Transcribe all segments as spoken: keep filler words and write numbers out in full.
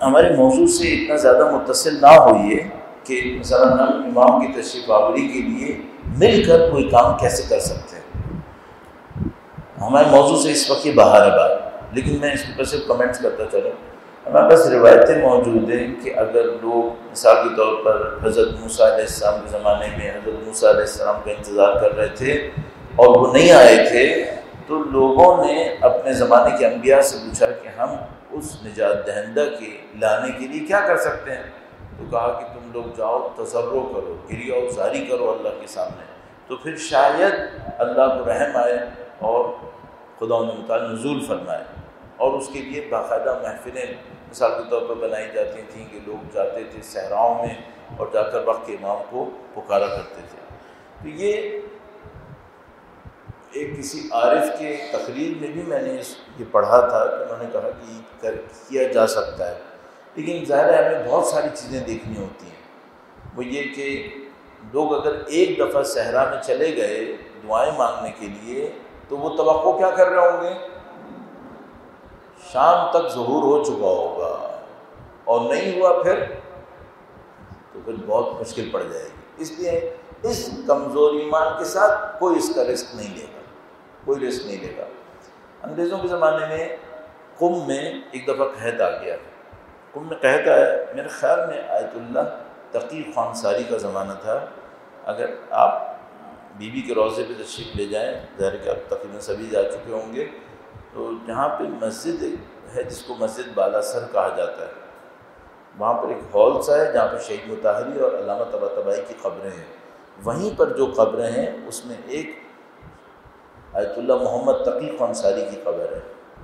ہمارے موضوع سے اتنا زیادہ متصل نہ ہوئیے کہ مثلا ہم امام کی تشریف آوری کے لیے مل کر کوئی کام کیسے کر سکتے ہیں. ہمارے موضوع سے اس وقت یہ باہر ہے بات، لیکن میں اس پر صرف کمنٹس کرتا چلوں. ہمارے پاس روایتیں موجود ہیں کہ اگر لوگ مثال کے طور پر حضرت موسیٰ علیہ السلام کے زمانے میں حضرت موسیٰ علیہ السلام کا انتظار کر رہے تھے اور وہ نہیں آئے تھے، تو لوگوں نے اپنے زمانے کے انبیاء سے پوچھا کہ ہم اس نجات دہندہ کے لانے کے لیے کیا کر سکتے ہیں. تو کہا کہ تم لوگ جاؤ تضرع کرو، گریہ و زاری کرو اللہ کے سامنے، تو پھر شاید اللہ کو رحم آئے اور خدا متعال نزول فرمائے. اور اس کے لیے باقاعدہ محفلیں مثال کے طور پر بنائی جاتی تھیں کہ لوگ جاتے تھے صحراؤں میں اور جا کر وقت کے امام کو پکارا کرتے تھے. تو یہ ایک کسی عارف کے تقریر میں بھی میں نے یہ پڑھا تھا کہ انہوں نے کہا کہ کر کیا جا سکتا ہے، لیکن ظاہر ہے ہمیں بہت ساری چیزیں دیکھنی ہوتی ہیں. وہ یہ کہ لوگ اگر ایک دفعہ صحرا میں چلے گئے دعائیں مانگنے کے لیے تو وہ توقع کیا کر رہے ہوں گے؟ شام تک ظہور ہو چکا ہوگا، اور نہیں ہوا پھر تو پھر بہت مشکل پڑ جائے گی. اس لیے اس کمزور ایمان کے ساتھ کوئی اس کا رسک نہیں لے گا، کوئی رسک نہیں لے گا. انگریزوں کے زمانے میں قم میں ایک دفعہ قحط آ گیا. قم میں قحط آیا، میرے خیال میں آیت اللہ تقی خانساری کا زمانہ تھا. اگر آپ بی بی کے روضے پہ تشریف لے جائیں، ظاہر کہ آپ تقریباً سبھی جا چکے ہوں گے، تو جہاں پہ مسجد ہے جس کو مسجد بالا سر کہا جاتا ہے، وہاں پر ایک ہال سا ہے جہاں پہ شہید مطہری اور علامہ طباطبائی کی قبریں ہیں. وہیں پر جو قبریں ہیں اس میں ایک آیت اللہ محمد تقی خانساری کی قبر ہے.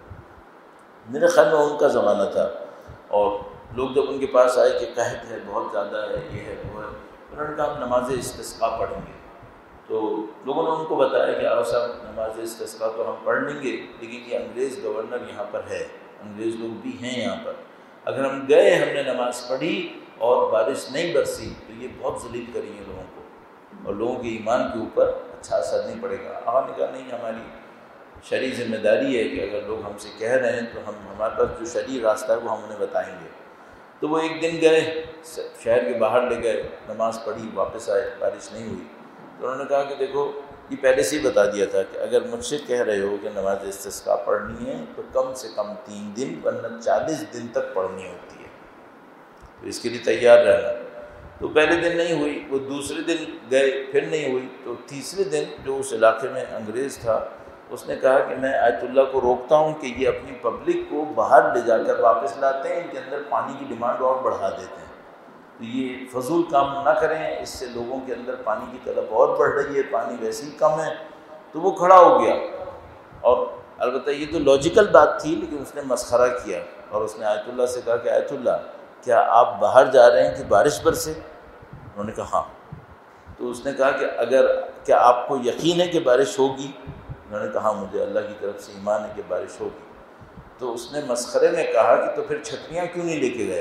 میرے خیال میں ان کا زمانہ تھا، اور لوگ جب ان کے پاس آئے کہ قحط ہے، بہت زیادہ ہے، یہ ہے وہ ہے، انہوں نے کہا ہم نماز استسقاء پڑھیں گے. تو لوگوں نے ان کو بتایا کہ آؤ صاحب نماز استسقاء تو ہم پڑھ لیں گے، لیکن یہ انگریز گورنر یہاں پر ہے، انگریز لوگ بھی ہیں یہاں پر، اگر ہم گئے ہم نے نماز پڑھی اور بارش نہیں برسی تو یہ بہت ذلیل کریں گے لوگوں کو، اور لوگوں کے ایمان کے اوپر اچھا اثر نہیں پڑے گا. آقا نے کہا نہیں، ہماری شرعی ذمہ داری ہے کہ اگر لوگ ہم سے کہہ رہے ہیں تو ہم ہمارے پاس جو شرعی راستہ ہے وہ ہم انہیں بتائیں گے. تو وہ ایک دن گئے، شہر کے باہر لے گئے، نماز پڑھی، واپس آئے، بارش نہیں ہوئی. تو انہوں نے کہا کہ دیکھو یہ پہلے سے ہی بتا دیا تھا کہ اگر مجھ سے کہہ رہے ہو کہ نماز استسقاء پڑھنی ہے تو کم سے کم تین دن ورنہ چالیس دن تک پڑھنی ہوتی ہے، تو اس کے لیے تیار رہنا. تو پہلے دن نہیں ہوئی، وہ دوسرے دن گئے پھر نہیں ہوئی. تو تیسرے دن جو اس علاقے میں انگریز تھا اس نے کہا کہ میں آیت اللہ کو روکتا ہوں کہ یہ اپنی پبلک کو باہر لے جا کر واپس لاتے ہیں، ان کے اندر پانی کی ڈیمانڈ اور بڑھا دیتے ہیں، تو یہ فضول کام نہ کریں، اس سے لوگوں کے اندر پانی کی طلب اور بڑھ رہی ہے، پانی ویسے ہی کم ہے. تو وہ کھڑا ہو گیا، اور البتہ یہ تو لاجیکل بات تھی لیکن اس نے مسخرہ کیا، اور اس نے آیت اللہ سے کہا کہ آیت اللہ کیا آپ باہر جا رہے ہیں کہ بارش برسے؟ انہوں نے کہا ہاں. تو اس نے کہا کہ اگر کیا آپ کو یقین ہے کہ بارش ہوگی؟ انہوں نے کہا مجھے اللہ کی طرف سے ایمان ہے کہ بارش ہوگی. تو اس نے مسخرے میں کہا کہ تو پھر چھتریاں کیوں نہیں لے کے گیا؟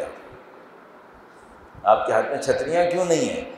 آپ کے ہاتھ میں چھتریاں کیوں نہیں ہیں؟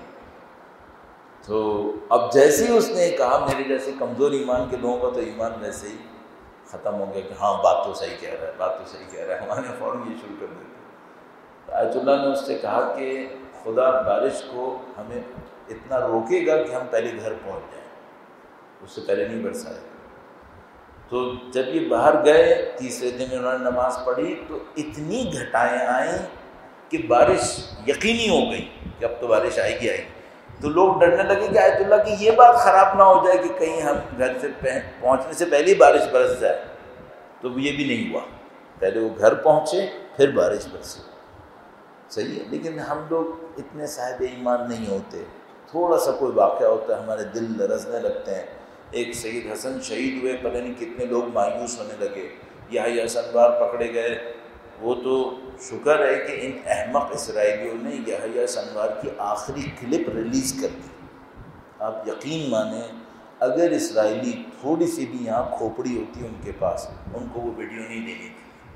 تو اب جیسے ہی اس نے کہا میرے جیسے کمزور ایمان کے لوگوں کا تو ایمان ویسے ہی ختم ہو گیا کہ ہاں بات تو صحیح کہہ رہا ہے، بات تو صحیح کہہ رہا ہے، ہمارے فوراً یہ شروع کر دیتے. آیت اللہ نے اس سے کہا کہ خدا بارش کو ہمیں اتنا روکے گا کہ ہم پہلے گھر پہنچ جائیں، اس سے پہلے نہیں برسائے. تو جب یہ باہر گئے تیسرے دن انہوں نے نماز پڑھی تو اتنی گھٹائیں آئیں کہ بارش یقینی ہو گئی کہ اب تو بارش آئے گی آئے گی. تو لوگ ڈرنے لگے کہ آیت اللہ کی یہ بات خراب نہ ہو جائے کہ کہیں ہم گھر سے پہنچنے سے پہلے ہی بارش برس جائے. تو یہ بھی نہیں ہوا، پہلے وہ گھر پہنچے پھر بارش برسی. صحیح ہے، لیکن ہم لوگ اتنے صاحب ایمان نہیں ہوتے. تھوڑا سا کوئی واقعہ ہوتا ہے ہمارے دل لرزنے لگتے ہیں. ایک سید حسن شہید ہوئے، پتہ نہیں کتنے لوگ مایوس ہونے لگے. یحییٰ سنوار پکڑے گئے. وہ تو شکر ہے کہ ان احمق اسرائیلیوں نے یحییٰ سنوار کی آخری کلپ ریلیز کر دی. آپ یقین مانیں اگر اسرائیلی تھوڑی سی بھی یہاں کھوپڑی ہوتی ان کے پاس، ان کو وہ ویڈیو نہیں دینی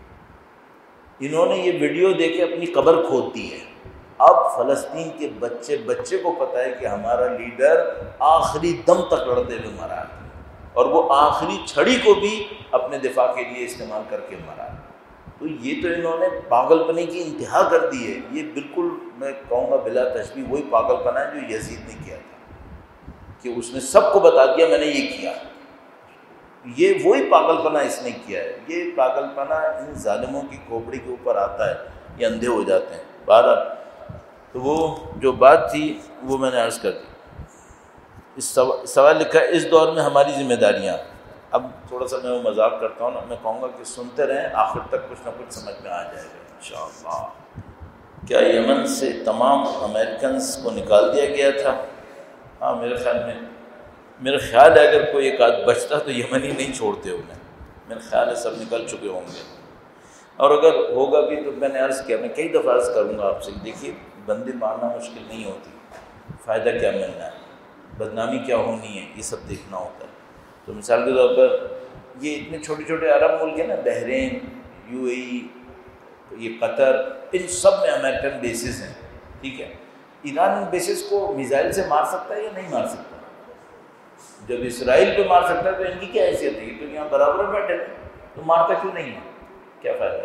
تھی. انہوں نے یہ ویڈیو دے کے اپنی قبر کھود دی ہے. اب فلسطین کے بچے بچے کو پتہ ہے کہ ہمارا لیڈر آخری دم تک لڑتے ہوئے مرا، اور وہ آخری چھڑی کو بھی اپنے دفاع کے لیے استعمال کر کے مرا. تو یہ تو انہوں نے پاگل پنے کی انتہا کر دی ہے. یہ بالکل میں کہوں گا بلا تشبیہ وہی پاگل پنا ہے جو یزید نے کیا تھا کہ اس نے سب کو بتا دیا میں نے یہ کیا. یہ وہی پاگل پنا اس نے کیا ہے. یہ پاگل پنا ان ظالموں کی کھوپڑی کے اوپر آتا ہے, یہ اندھے ہو جاتے ہیں. بہرحال تو وہ جو بات تھی وہ میں نے عرض کر دی. اس سوال لکھا ہے اس دور میں ہماری ذمہ داریاں. اب تھوڑا سا میں وہ مذاق کرتا ہوں نا, میں کہوں گا کہ سنتے رہیں, آخر تک کچھ نہ کچھ سمجھ میں آ جائے گا انشاءاللہ. کیا یمن سے تمام امریکنز کو نکال دیا گیا تھا؟ ہاں میرے خیال میں میرا خیال ہے اگر کوئی ایک آدھ بچتا تو یمن ہی نہیں چھوڑتے انہیں. میرا خیال ہے سب نکل چکے ہوں گے, اور اگر ہوگا بھی تو میں نے عرض کیا, میں کئی دفعہ عرض کروں گا آپ سے, دیکھیے بندے مارنا مشکل نہیں ہوتی, فائدہ کیا ملنا ہے, بدنامی کیا ہونی ہے, یہ سب دیکھنا ہوتا ہے. تو مثال کے طور پر یہ اتنے چھوٹے چھوٹے عرب ملک ہیں نا, بحرین, یو اے ای, یہ قطر, ان سب میں امریکن بیسز ہیں. ٹھیک ہے, ایران ان بیسز کو میزائل سے مار سکتا ہے یا نہیں مار سکتا؟ جب اسرائیل پہ مار سکتا ہے تو ان کی کیا حیثیت ہے؟ تو یہاں برابر بیٹھے ہیں, تو مارتا کیوں نہیں ہے؟ کیا فائدہ ہے؟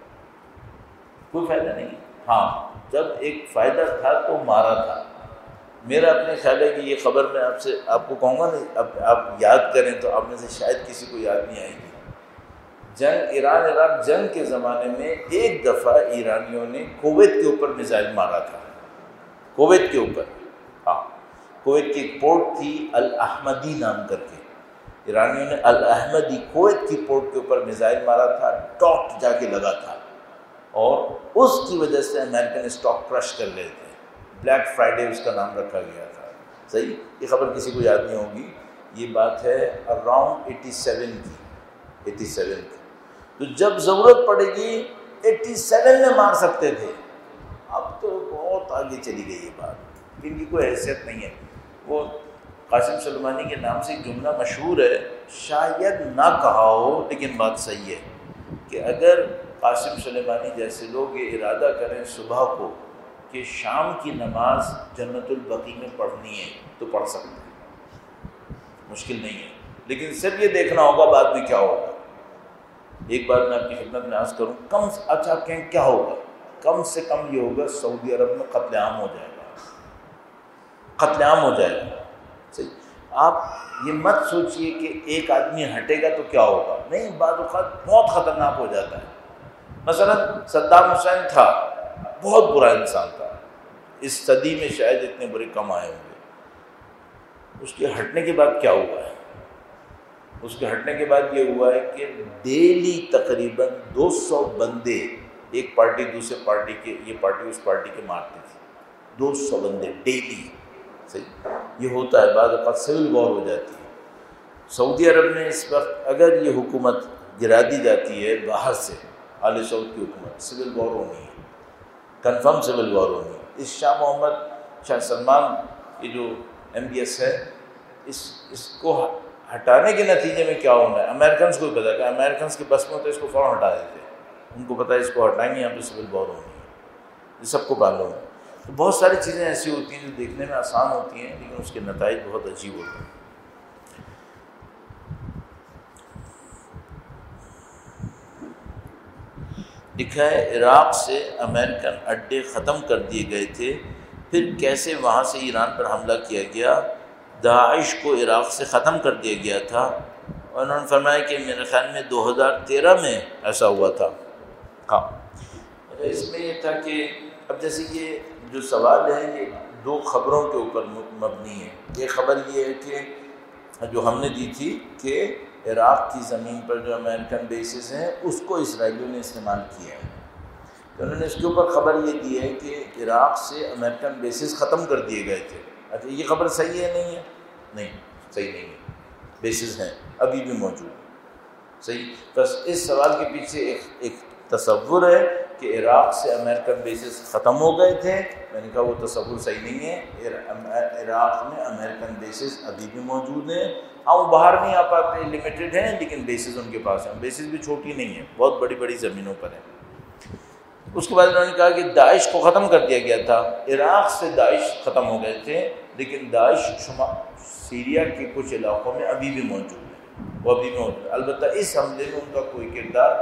کوئی فائدہ نہیں. ہاں جب ایک فائدہ تھا تو مارا تھا. میرا اپنے خیال ہے کہ یہ خبر میں آپ سے آپ کو کہوں گا نہیں, اب آپ یاد کریں تو آپ میں سے شاید کسی کو یاد نہیں آئے گی. جنگ ایران عراق جنگ کے زمانے میں ایک دفعہ ایرانیوں نے کویت کے اوپر میزائل مارا تھا. کویت کے اوپر, ہاں کویت کی ایک پورٹ تھی الاحمدی نام کر کے, ایرانیوں نے الاحمدی کویت کی پورٹ کے اوپر میزائل مارا تھا, ڈاٹ جا کے لگا تھا, اور اس کی وجہ سے امریکن اسٹاک کرش کر گئے تھے. بلیک فرائیڈے اس کا نام رکھا گیا تھا. صحیح, یہ خبر کسی کو یاد نہیں ہوگی. یہ بات ہے اراؤنڈ ایٹی سیون کی, ایٹی سیون کی. تو جب ضرورت پڑے گی ایٹی سیون میں مار سکتے تھے. اب تو بہت آگے چلی گئی یہ بات, ان کی کوئی حیثیت نہیں ہے. وہ قاسم سلیمانی کے نام سے ایک جملہ مشہور ہے, شاید نہ کہا ہو لیکن بات صحیح ہے, کہ اگر قاسم سلیمانی جیسے لوگ یہ ارادہ کریں صبح کو کہ شام کی نماز جنت البقیع میں پڑھنی ہے تو پڑھ سکتے ہیں, مشکل نہیں ہے. لیکن صرف یہ دیکھنا ہوگا بعد میں کیا ہوگا. ایک بات میں آپ کی خدمت میں عرض کروں, کم اچھا آپ کہیں کیا ہوگا, کم سے کم یہ ہوگا سعودی عرب میں قتل عام ہو جائے گا, قتل عام ہو جائے گا. صحیح, آپ یہ مت سوچئے کہ ایک آدمی ہٹے گا تو کیا ہوگا, نہیں, بعض اوقات بہت خطرناک ہو جاتا ہے. مثلا صدام حسین تھا, بہت برا انسان تھا, اس صدی میں شاید اتنے برے کم آئے ہوں گے. اس کے ہٹنے کے بعد کیا ہوا ہے؟ اس کے ہٹنے کے بعد یہ ہوا ہے کہ ڈیلی تقریباً دو سو بندے, ایک پارٹی دوسرے پارٹی کے, یہ پارٹی اس پارٹی کے مارتی تھی, دو سو بندے ڈیلی. صحیح, یہ ہوتا ہے, بعض اوقات سول وار ہو جاتی ہے. سعودی عرب میں اس وقت اگر یہ حکومت گرا دی جاتی ہے باہر سے, آل سعود کی حکومت, سول وار ہونی ہے, کنفرم سول وار ہونی ہے. اس شاہ محمد شاہ سلمان یہ جو ایم بی ایس ہے, اس اس کو ہٹانے کے نتیجے میں کیا ہونا ہے امریکنز کو پتا, کہ امریکنز کے بس میں ہوتا ہے اس کو فوراً ہٹا دیتے ہیں. ان کو پتہ ہے اس کو ہٹائیں گے یہاں پہ سول وار ہونی ہے, یہ سب کو معلوم ہے. تو بہت ساری چیزیں ایسی ہوتی ہیں جو دیکھنے میں آسان ہوتی ہیں لیکن اس کے نتائج بہت عجیب ہوتے ہیں. لکھا ہے عراق سے امریکن اڈے ختم کر دیے گئے تھے, پھر کیسے وہاں سے ایران پر حملہ کیا گیا. داعش کو عراق سے ختم کر دیا گیا تھا, اور انہوں نے فرمایا کہ میرے خیال میں دو ہزار تیرہ میں ایسا ہوا تھا. ہاں, اس میں یہ تھا کہ اب جیسے یہ جو سوال ہے یہ دو خبروں کے اوپر مبنی ہے. ایک خبر یہ ہے کہ جو ہم نے دی تھی کہ عراق کی زمین پر جو امریکن بیسز ہیں اس کو اسرائیلیوں نے استعمال کیا ہے, تو انہوں نے اس کے اوپر خبر یہ دی ہے کہ عراق سے امریکن بیسز ختم کر دیے گئے تھے. اچھا, یہ خبر صحیح ہے نہیں ہے؟ نہیں, صحیح نہیں ہے, بیسز ہیں ابھی بھی موجود. صحیح, بس اس سوال کے پیچھے ایک ایک تصور ہے کہ عراق سے امریکن بیسز ختم ہو گئے تھے. میں نے کہا وہ تصور صحیح نہیں ہے. عراق میں امریکن بیسز ابھی بھی موجود ہیں, ہاں وہ باہر نہیں آ پاتے, لمیٹڈ ہیں, لیکن بیسز ان کے پاس ہیں. بیسز بھی چھوٹی نہیں ہیں, بہت بڑی بڑی زمینوں پر ہیں. اس کے بعد انہوں نے کہا کہ داعش کو ختم کر دیا گیا تھا. عراق سے داعش ختم ہو گئے تھے, لیکن داعش شما سیریا کے کچھ علاقوں میں ابھی بھی موجود ہے, وہ ابھی بھی موجود ہے. البتہ اس حملے میں ان کا کوئی کردار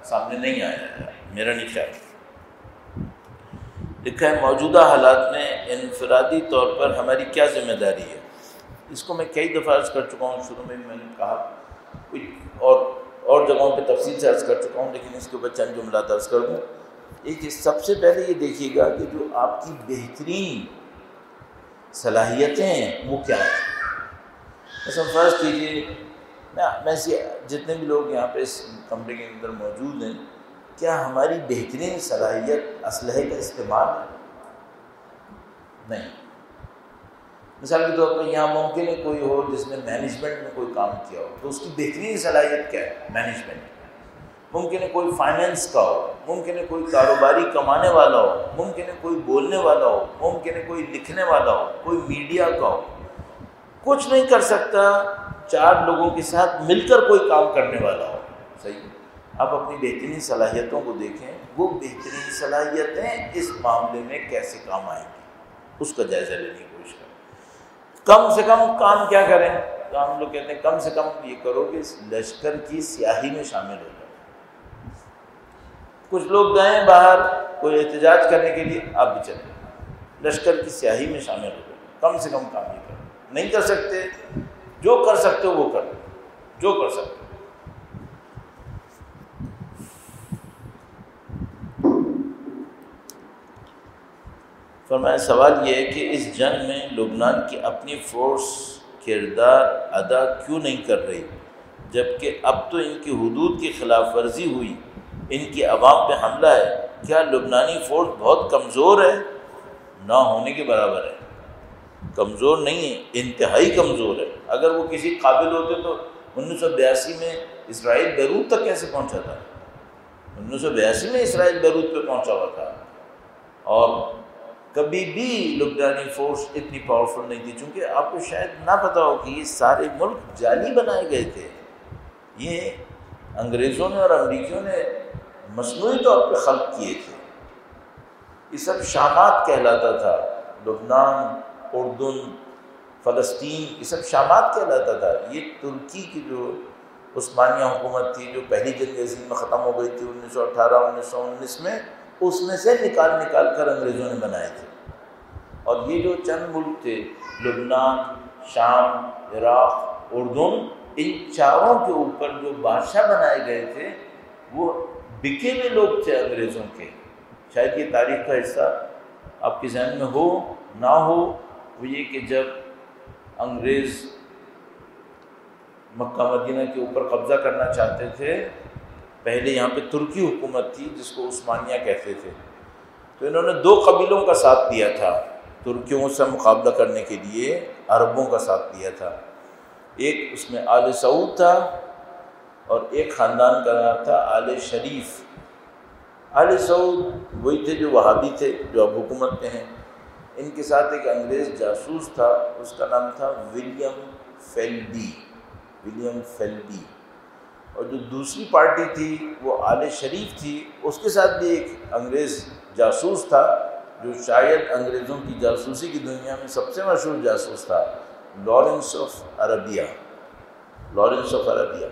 سامنے نہیں آیا ہے، میرا نہیں خیال۔ لکھا ہے موجودہ حالات میں انفرادی طور پر ہماری کیا ذمہ داری ہے۔ اس کو میں کئی دفعہ عرض کر چکا ہوں، شروع میں میں نے کہا کچھ اور اور جگہوں پہ تفصیل سے عرض کر چکا ہوں، لیکن اس کے اوپر چند جملات عرض کر دوں۔ ایک سب سے پہلے یہ دیکھیے گا کہ جو آپ کی بہترین صلاحیتیں ہیں وہ کیا ہیں۔ مثلا فرض کیجیے میں میں سے جتنے بھی لوگ یہاں پہ اس کمرے کے اندر موجود ہیں، کیا ہماری بہترین صلاحیت اسلحے کا استعمال ہے؟ نہیں۔ مثال کے طور پر یہاں ممکن ہے کوئی ہو جس نے مینجمنٹ میں کوئی کام کیا ہو، تو اس کی بہترین صلاحیت کیا ہے؟ مینجمنٹ۔ ممکن ہے کوئی فائنینس کا ہو، ممکن ہے کوئی کاروباری کمانے والا ہو، ممکن ہے کوئی بولنے والا ہو، ممکن ہے کوئی لکھنے والا ہو، کوئی میڈیا کا ہو۔ کچھ نہیں کر سکتا، چار لوگوں کے ساتھ مل کر کوئی کام کرنے والا ہو، صحیح۔ آپ اپنی بہترین صلاحیتوں کو دیکھیں، وہ بہترین صلاحیتیں اس معاملے میں کیسے کام آئیں گی، اس کا جائزہ لینے کی کوشش کریں۔ کم سے کم کام کیا کریں؟ تو ہم لوگ کہتے ہیں کم سے کم یہ کرو کہ لشکر کی سیاہی میں شامل ہو جائے۔ کچھ لوگ گئے باہر کوئی احتجاج کرنے کے لیے، آپ بھی چلیں، لشکر کی سیاہی میں شامل ہو جائے، کم سے کم کام یہ کریں۔ نہیں کر سکتے، جو کر سکتے ہو وہ کرو، جو کر سکتے ہو۔ فرمایا سوال یہ ہے کہ اس جنگ میں لبنان کی اپنی فورس کردار ادا کیوں نہیں کر رہی، جبکہ اب تو ان کی حدود کی خلاف ورزی ہوئی، ان کی عوام پہ حملہ ہے؟ کیا لبنانی فورس بہت کمزور ہے؟ نہ ہونے کے برابر ہے۔ کمزور نہیں ہے، انتہائی کمزور ہے۔ اگر وہ کسی قابل ہوتے تو انیس سو بیاسی میں اسرائیل بیروت تک کیسے پہنچا تھا؟ انیس سو بیاسی میں اسرائیل بیروت پہ پہنچا ہوا تھا، اور کبھی بھی لبنانی فورس اتنی پاورفل نہیں تھی، چونکہ آپ کو شاید نہ پتہ ہو کہ یہ سارے ملک جعلی بنائے گئے تھے۔ یہ انگریزوں نے اور امریکیوں نے مصنوعی طور پہ خلق کیے تھے۔ یہ سب شامات کہلاتا تھا، لبنان، اردن، فلسطین، یہ سب شامات کہلاتا تھا۔ یہ ترکی کی جو عثمانیہ حکومت تھی جو پہلی جنگ عظیم میں ختم ہو گئی تھی انیس سو اٹھارہ انیس سو انیس میں، اس میں سے نکال نکال کر انگریزوں نے بنائے تھے۔ اور یہ جو چند ملک تھے، لبنان، شام، عراق، اردن، ان چاروں کے اوپر جو بادشاہ بنائے گئے تھے وہ بکے ہوئے لوگ تھے انگریزوں کے۔ شاید یہ تاریخ کا حصہ آپ کے ذہن میں ہو نہ ہو، وہ یہ کہ جب انگریز مکہ مدینہ کے اوپر قبضہ کرنا چاہتے تھے، پہلے یہاں پہ ترکی حکومت تھی جس کو عثمانیہ کہتے تھے، تو انہوں نے دو قبیلوں کا ساتھ دیا تھا ترکیوں سے مقابلہ کرنے کے لیے، عربوں کا ساتھ دیا تھا۔ ایک اس میں آل سعود تھا اور ایک خاندان کا نام تھا آل شریف۔ آل سعود وہی تھے جو وہابی تھے، جو اب حکومت میں ہیں۔ ان کے ساتھ ایک انگریز جاسوس تھا، اس کا نام تھا ولیم فیلبی، ولیم فیلبی۔ اور جو دوسری پارٹی تھی وہ آل شریف تھی، اس کے ساتھ بھی ایک انگریز جاسوس تھا جو شاید انگریزوں کی جاسوسی کی دنیا میں سب سے مشہور جاسوس تھا، Lawrence of Arabia. Lawrence of Arabia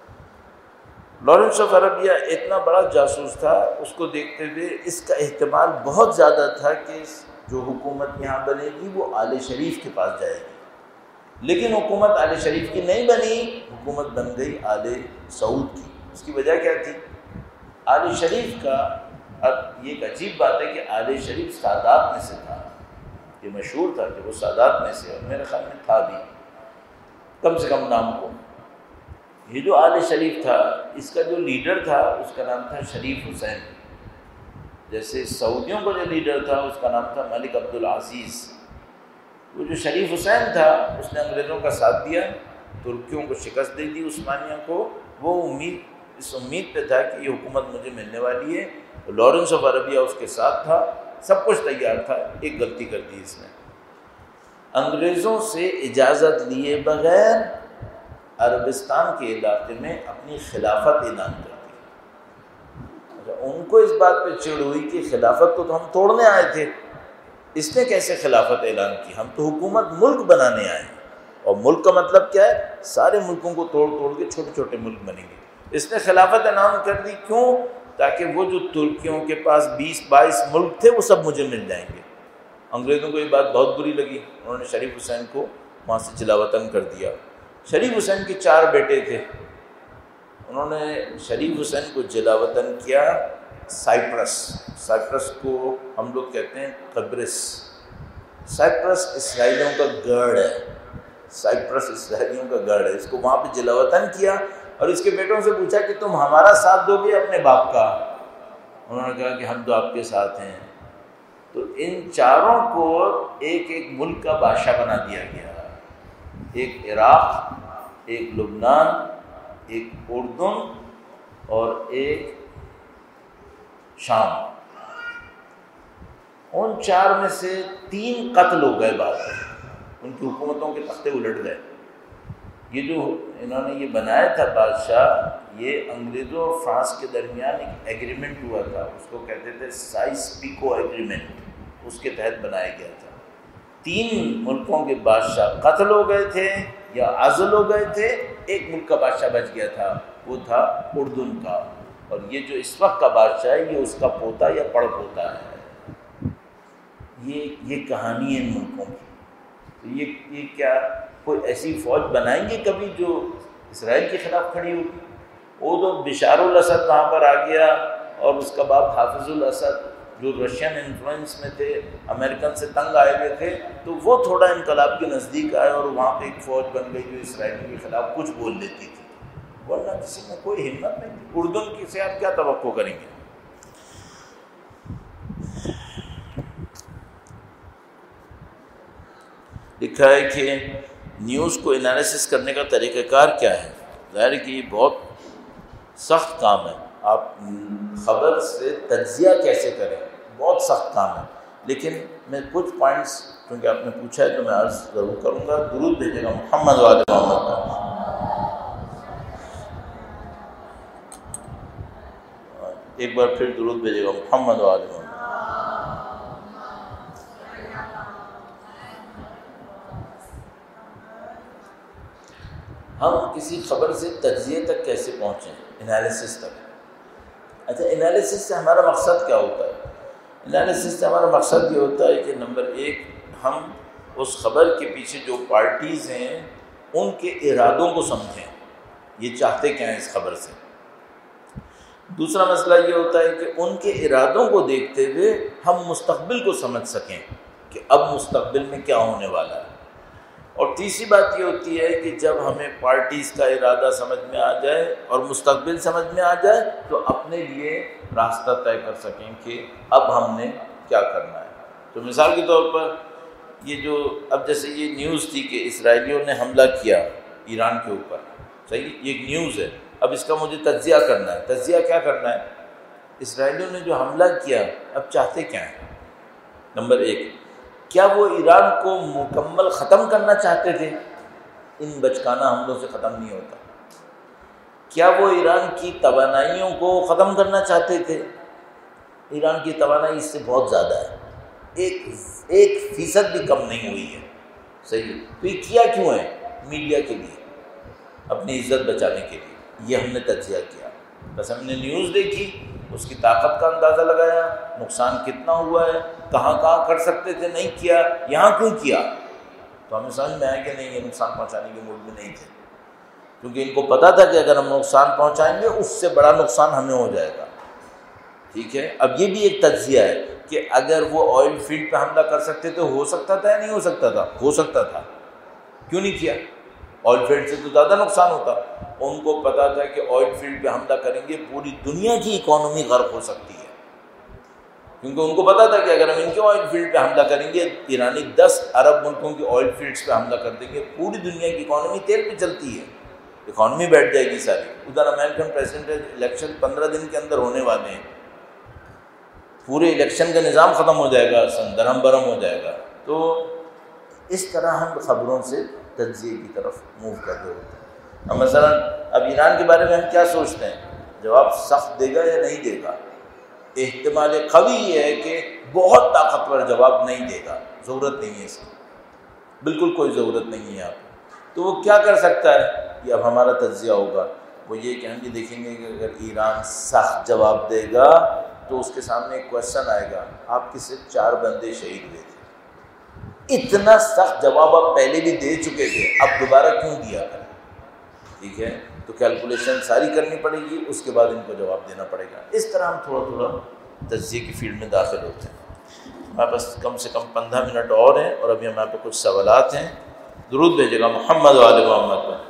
Lawrence of Arabia اتنا بڑا جاسوس تھا، اس کو دیکھتے ہوئے اس کا احتمال بہت زیادہ تھا کہ جو حکومت یہاں بنے گی وہ آل شریف کے پاس جائے گی، لیکن حکومت آل شریف کی نہیں بنی، حکومت بن گئی آل سعود کی۔ اس کی وجہ کیا تھی؟ آل شریف کا، اب یہ ایک عجیب بات ہے کہ آل شریف سادات میں سے تھا، یہ مشہور تھا کہ وہ سادات میں سے، اور میرے خیال میں تھا بھی کم سے کم نام کو۔ یہ جو آل شریف تھا اس کا جو لیڈر تھا اس کا نام تھا شریف حسین، جیسے سعودیوں کا جو لیڈر تھا اس کا نام تھا ملک عبدالعزیز۔ وہ جو شریف حسین تھا اس نے انگریزوں کا ساتھ دیا، ترکیوں کو شکست دے دی، عثمانیہ کو۔ وہ امید اس امید پہ تھا کہ یہ حکومت مجھے ملنے والی ہے، لارنس آف عربیہ اس کے ساتھ تھا، سب کچھ تیار تھا۔ ایک غلطی کر دی اس نے، انگریزوں سے اجازت لیے بغیر عربستان کے علاقے میں اپنی خلافت اعلان کر دی۔ ان کو اس بات پہ چڑ ہوئی کہ خلافت کو تو ہم توڑنے آئے تھے، اس نے کیسے خلافت اعلان کی؟ ہم تو حکومت ملک بنانے آئے ہیں، اور ملک کا مطلب کیا ہے؟ سارے ملکوں کو توڑ توڑ کے چھوٹے چھوٹے ملک بنیں گے۔ اس نے خلافت انعام کر دی، کیوں؟ تاکہ وہ جو ترکیوں کے پاس بیس بائیس ملک تھے وہ سب مجھے مل جائیں گے۔ انگریزوں کو یہ بات بہت بری لگی، انہوں نے شریف حسین کو وہاں سے جلا وطن کر دیا۔ شریف حسین کے چار بیٹے تھے، انہوں نے شریف حسین کو جلا وطن کیا سائپرس۔ سائپرس کو ہم لوگ کہتے ہیں قبرص۔ سائپرس اسرائیلیوں کا گڑھ ہے، سائپرس اسرائیلیوں کا گڑھ ہے، اس کو وہاں پہ جلا وطن کیا اور اس کے بیٹوں سے پوچھا کہ تم ہمارا ساتھ دو گے اپنے باپ کا؟ انہوں نے کہا کہ ہم تو آپ کے ساتھ ہیں۔ تو ان چاروں کو ایک ایک ملک کا بادشاہ بنا دیا گیا، ایک عراق، ایک لبنان، ایک اردن اور ایک شام۔ ان چار میں سے تین قتل ہو گئے بعد میں، ان کی حکومتوں کے تختے الٹ گئے۔ یہ جو انہوں نے یہ بنایا تھا بادشاہ، یہ انگریزوں اور فرانس کے درمیان ایک ایگریمنٹ ہوا تھا، اس کو کہتے تھے سائس پیکو ایگریمنٹ، اس کے تحت بنایا گیا تھا۔ تین ملکوں کے بادشاہ قتل ہو گئے تھے یا عزل ہو گئے تھے، ایک ملک کا بادشاہ بچ گیا تھا، وہ تھا اردن کا، اور یہ جو اس وقت کا بادشاہ ہے یہ اس کا پوتا یا پڑ پوتا ہے۔ یہ یہ کہانی ہے ان ملکوں کی۔ تو یہ یہ کیا کوئی ایسی فوج بنائیں گے کبھی جو اسرائیل کے خلاف کھڑی ہوگی؟ وہ تو بشار الاسد وہاں پر آ گیا اور اس کا باپ حافظ الاسد جو رشین انفلوئنس میں تھے، امریکن سے تنگ آئے ہوئے تھے، تو وہ تھوڑا انقلاب کے نزدیک آئے اور وہاں پہ ایک فوج بن گئی جو اسرائیل کے خلاف کچھ بول لیتی تھی، ورنہ کسی میں کوئی ہمت نہیں تھی۔ اردن کی سے آپ کیا توقع کریں گے؟ لکھا ہے کہ نیوز کو انالیسس کرنے کا طریقہ کار کیا ہے؟ ظاہر ہے کہ یہ بہت سخت کام ہے، آپ خبر سے تجزیہ کیسے کریں، بہت سخت کام ہے، لیکن میں کچھ پوائنٹس کیونکہ آپ نے پوچھا ہے تو میں عرض ضرور کروں گا۔ درود بھیجے گا محمد و آل محمد پر۔ ایک بار پھر درود بھیجے گا محمد و آل محمد۔ ہم کسی خبر سے تجزیے تک کیسے پہنچیں، انالیسس تک؟ اچھا، انالیسس سے ہمارا مقصد کیا ہوتا ہے؟ انالیسس سے ہمارا مقصد یہ ہوتا ہے کہ نمبر ایک، ہم اس خبر کے پیچھے جو پارٹیز ہیں ان کے ارادوں کو سمجھیں، یہ چاہتے کیا ہیں اس خبر سے۔ دوسرا مسئلہ یہ ہوتا ہے کہ ان کے ارادوں کو دیکھتے ہوئے ہم مستقبل کو سمجھ سکیں کہ اب مستقبل میں کیا ہونے والا ہے۔ اور تیسری بات یہ ہوتی ہے کہ جب ہمیں پارٹیز کا ارادہ سمجھ میں آ جائے اور مستقبل سمجھ میں آ جائے تو اپنے لیے راستہ طے کر سکیں کہ اب ہم نے کیا کرنا ہے۔ تو مثال کے طور پر یہ جو اب جیسے یہ نیوز تھی کہ اسرائیلیوں نے حملہ کیا ایران کے اوپر، صحیح، یہ ایک نیوز ہے، اب اس کا مجھے تجزیہ کرنا ہے۔ تجزیہ کیا کرنا ہے؟ اسرائیلیوں نے جو حملہ کیا اب چاہتے کیا ہیں؟ نمبر ایک، کیا وہ ایران کو مکمل ختم کرنا چاہتے تھے؟ ان بچکانہ حملوں سے ختم نہیں ہوتا۔ کیا وہ ایران کی توانائیوں کو ختم کرنا چاہتے تھے؟ ایران کی توانائی اس سے بہت زیادہ ہے، ایک ایک فیصد بھی کم نہیں ہوئی ہے، صحیح ہے۔ تو یہ کیا کیوں ہے؟ میڈیا کے لیے، اپنی عزت بچانے کے لیے۔ یہ ہم نے تجزیہ کیا، بس ہم نے نیوز دیکھی، اس کی طاقت کا اندازہ لگایا، نقصان کتنا ہوا ہے، کہاں کہاں کر سکتے تھے نہیں کیا، یہاں کیوں کیا، تو ہمیں سمجھ میں آیا کہ نہیں، یہ نقصان پہنچانے کے موڈ میں نہیں تھے، کیونکہ ان کو پتا تھا کہ اگر ہم نقصان پہنچائیں گے اس سے بڑا نقصان ہمیں ہو جائے گا۔ ٹھیک ہے، اب یہ بھی ایک تجزیہ ہے کہ اگر وہ آئل فیلڈ پہ حملہ کر سکتے تو ہو سکتا تھا یا نہیں ہو سکتا تھا؟ ہو سکتا تھا، کیوں نہیں کیا؟ آئل فیلڈ سے تو زیادہ نقصان ہوتا۔ ان کو پتا تھا کہ آئل فیلڈ پہ حملہ کریں گے پوری دنیا کی اکانومی غرق ہو سکتی ہے، کیونکہ ان کو پتا تھا کہ اگر ہم ان کے آئل فیلڈ پہ حملہ کریں گے، ایرانی دس عرب ملکوں کی آئل فیلڈز پہ حملہ کر دیں گے، پوری دنیا کی اکانومی تیل پہ چلتی ہے، اکانومی بیٹھ جائے گی ساری۔ ادھر امریکن پریزیڈنٹ الیکشن پندرہ دن کے اندر ہونے والے ہیں، پورے الیکشن کا نظام ختم ہو جائے گا، درہم برہم ہو جائے گا۔ تو اس طرح ہم خبروں سے تجزیے کی طرف موو کر رہے ہوتے ہیں۔ اب مثلا اب ایران کے بارے میں ہم کیا سوچتے ہیں؟ جواب سخت دے گا یا نہیں دے گا؟ احتمال قوی یہ ہے کہ بہت طاقتور جواب نہیں دے گا، ضرورت نہیں ہے اس کی، بالکل کوئی ضرورت نہیں ہے آپ کو۔ تو وہ کیا کر سکتا ہے؟ یہ اب ہمارا تجزیہ ہوگا وہ یہ کہ ہم یہ دیکھیں گے کہ اگر ایران سخت جواب دے گا تو اس کے سامنے ایک کوشچن آئے گا، آپ کے صرف چار بندے شہید ہوئے تھے، اتنا سخت جواب آپ پہلے بھی دے چکے تھے، اب دوبارہ کیوں دیا کریں؟ ٹھیک ہے، تو کیلکولیشن ساری کرنی پڑے گی، اس کے بعد ان کو جواب دینا پڑے گا۔ اس طرح ہم تھوڑا تھوڑا تجزیے کی فیلڈ میں داخل ہوتے ہیں۔ ہمارے پاس کم سے کم پندرہ منٹ اور ہیں، اور ابھی ہمارے پاس کچھ سوالات ہیں۔ درود بھیجے گا محمد و آل محمد پر۔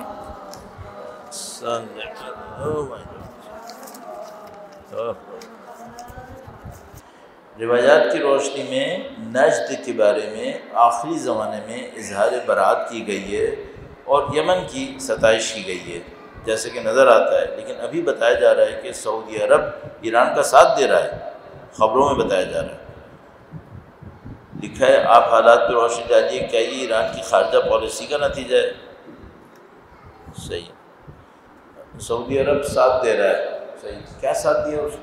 روایات کی روشنی میں نجد کے بارے میں آخری زمانے میں اظہار برات کی گئی ہے اور یمن کی ستائش کی گئی ہے جیسے کہ نظر آتا ہے، لیکن ابھی بتایا جا رہا ہے کہ سعودی عرب ایران کا ساتھ دے رہا ہے، خبروں میں بتایا جا رہا ہے۔ لکھا ہے آپ حالات پر روشنی ڈالیے، کیا یہ ایران کی خارجہ پالیسی کا نتیجہ ہے؟ صحیح، سعودی عرب ساتھ دے رہا ہے، صحیح، کیا ساتھ دیا اس نے؟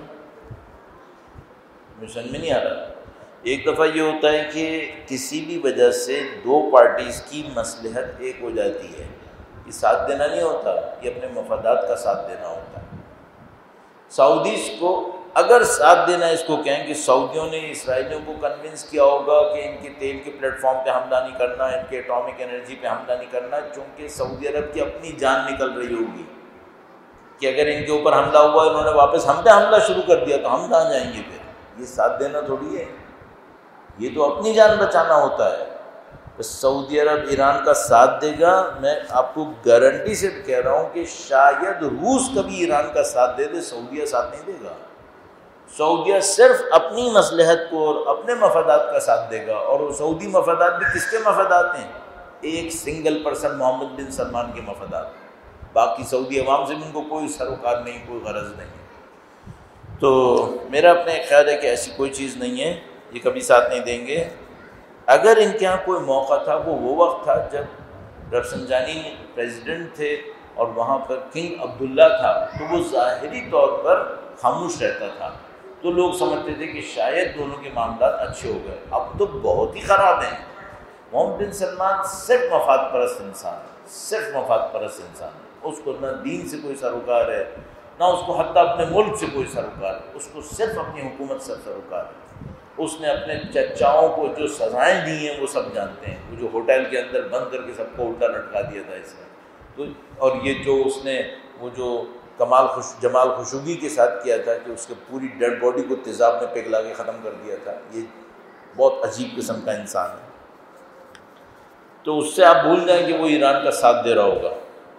مجھے سمجھ میں نہیں آ رہا۔ ایک دفعہ یہ ہوتا ہے کہ کسی بھی وجہ سے دو پارٹیز کی مصلحت ایک ہو جاتی ہے، یہ ساتھ دینا نہیں ہوتا، یہ اپنے مفادات کا ساتھ دینا ہوتا ہے۔ سعودیز کو اگر ساتھ دینا اس کو کہیں کہ سعودیوں نے اسرائیلیوں کو کنونس کیا ہوگا کہ ان کے تیل کے پلیٹ فارم پہ حملہ نہیں کرنا، ان کے اٹامک انرجی پہ حملہ نہیں کرنا، چونکہ سعودی عرب کی اپنی جان نکل رہی ہوگی کہ اگر ان کے اوپر حملہ ہوا، انہوں نے واپس ہم پہ حملہ شروع کر دیا تو ہم کہاں جائیں گے پھر؟ یہ ساتھ دینا تھوڑی ہے، یہ تو اپنی جان بچانا ہوتا ہے۔ بس سعودی عرب ایران کا ساتھ دے گا، میں آپ کو گارنٹی سے کہہ رہا ہوں کہ شاید روس کبھی ایران کا ساتھ دے دے، سعودیہ ساتھ نہیں دے گا۔ سعودیہ صرف اپنی مصلحت کو اور اپنے مفادات کا ساتھ دے گا، اور وہ سعودی مفادات بھی کس کے مفادات ہیں؟ ایک سنگل پرسن محمد بن سلمان کے مفادات، باقی سعودی عوام سے بھی ان کو کوئی سروکار نہیں، کوئی غرض نہیں۔ تو میرا اپنا ایک خیال ہے کہ ایسی کوئی چیز نہیں ہے، یہ کبھی ساتھ نہیں دیں گے۔ اگر ان کے ہاں کوئی موقع تھا وہ وہ وقت تھا جب رفسنجانی پریزیڈنٹ تھے اور وہاں پر کنگ عبداللہ تھا، تو وہ ظاہری طور پر خاموش رہتا تھا، تو لوگ سمجھتے تھے کہ شاید دونوں کے معاملات اچھے ہو گئے۔ اب تو بہت ہی خراب ہیں۔ محمد بن سلمان صرف مفاد پرست انسان ہے، صرف مفاد پرست انسان ہے، اس کو نہ دین سے کوئی سروکار ہے، نہ اس کو حتیٰ اپنے ملک سے کوئی سروکار ہے، اس کو صرف اپنی حکومت سے سروکار ہے۔ اس نے اپنے چچاؤں کو جو سزائیں دی ہیں وہ سب جانتے ہیں، وہ جو ہوٹل کے اندر بند کر کے سب کو الٹا لٹکا دیا تھا اس میں تو، اور یہ جو اس نے وہ جو کمال خوش جمال خشوگی کے ساتھ کیا تھا کہ اس کے پوری ڈیڈ باڈی کو تیزاب میں پگھلا کے ختم کر دیا تھا، یہ بہت عجیب قسم کا انسان ہے۔ تو اس سے آپ بھول جائیں کہ وہ ایران کا ساتھ دے رہا ہوگا۔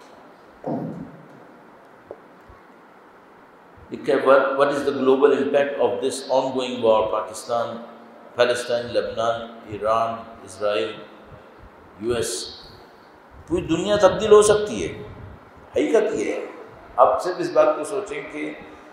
What is the global impact of this ongoing war? Pakistan, Palestine, Lebanon, Iran, Israel, U S, پوری دنیا تبدیل ہو سکتی ہے۔ حقیقت یہ ہے، آپ صرف اس بات کو سوچیں کہ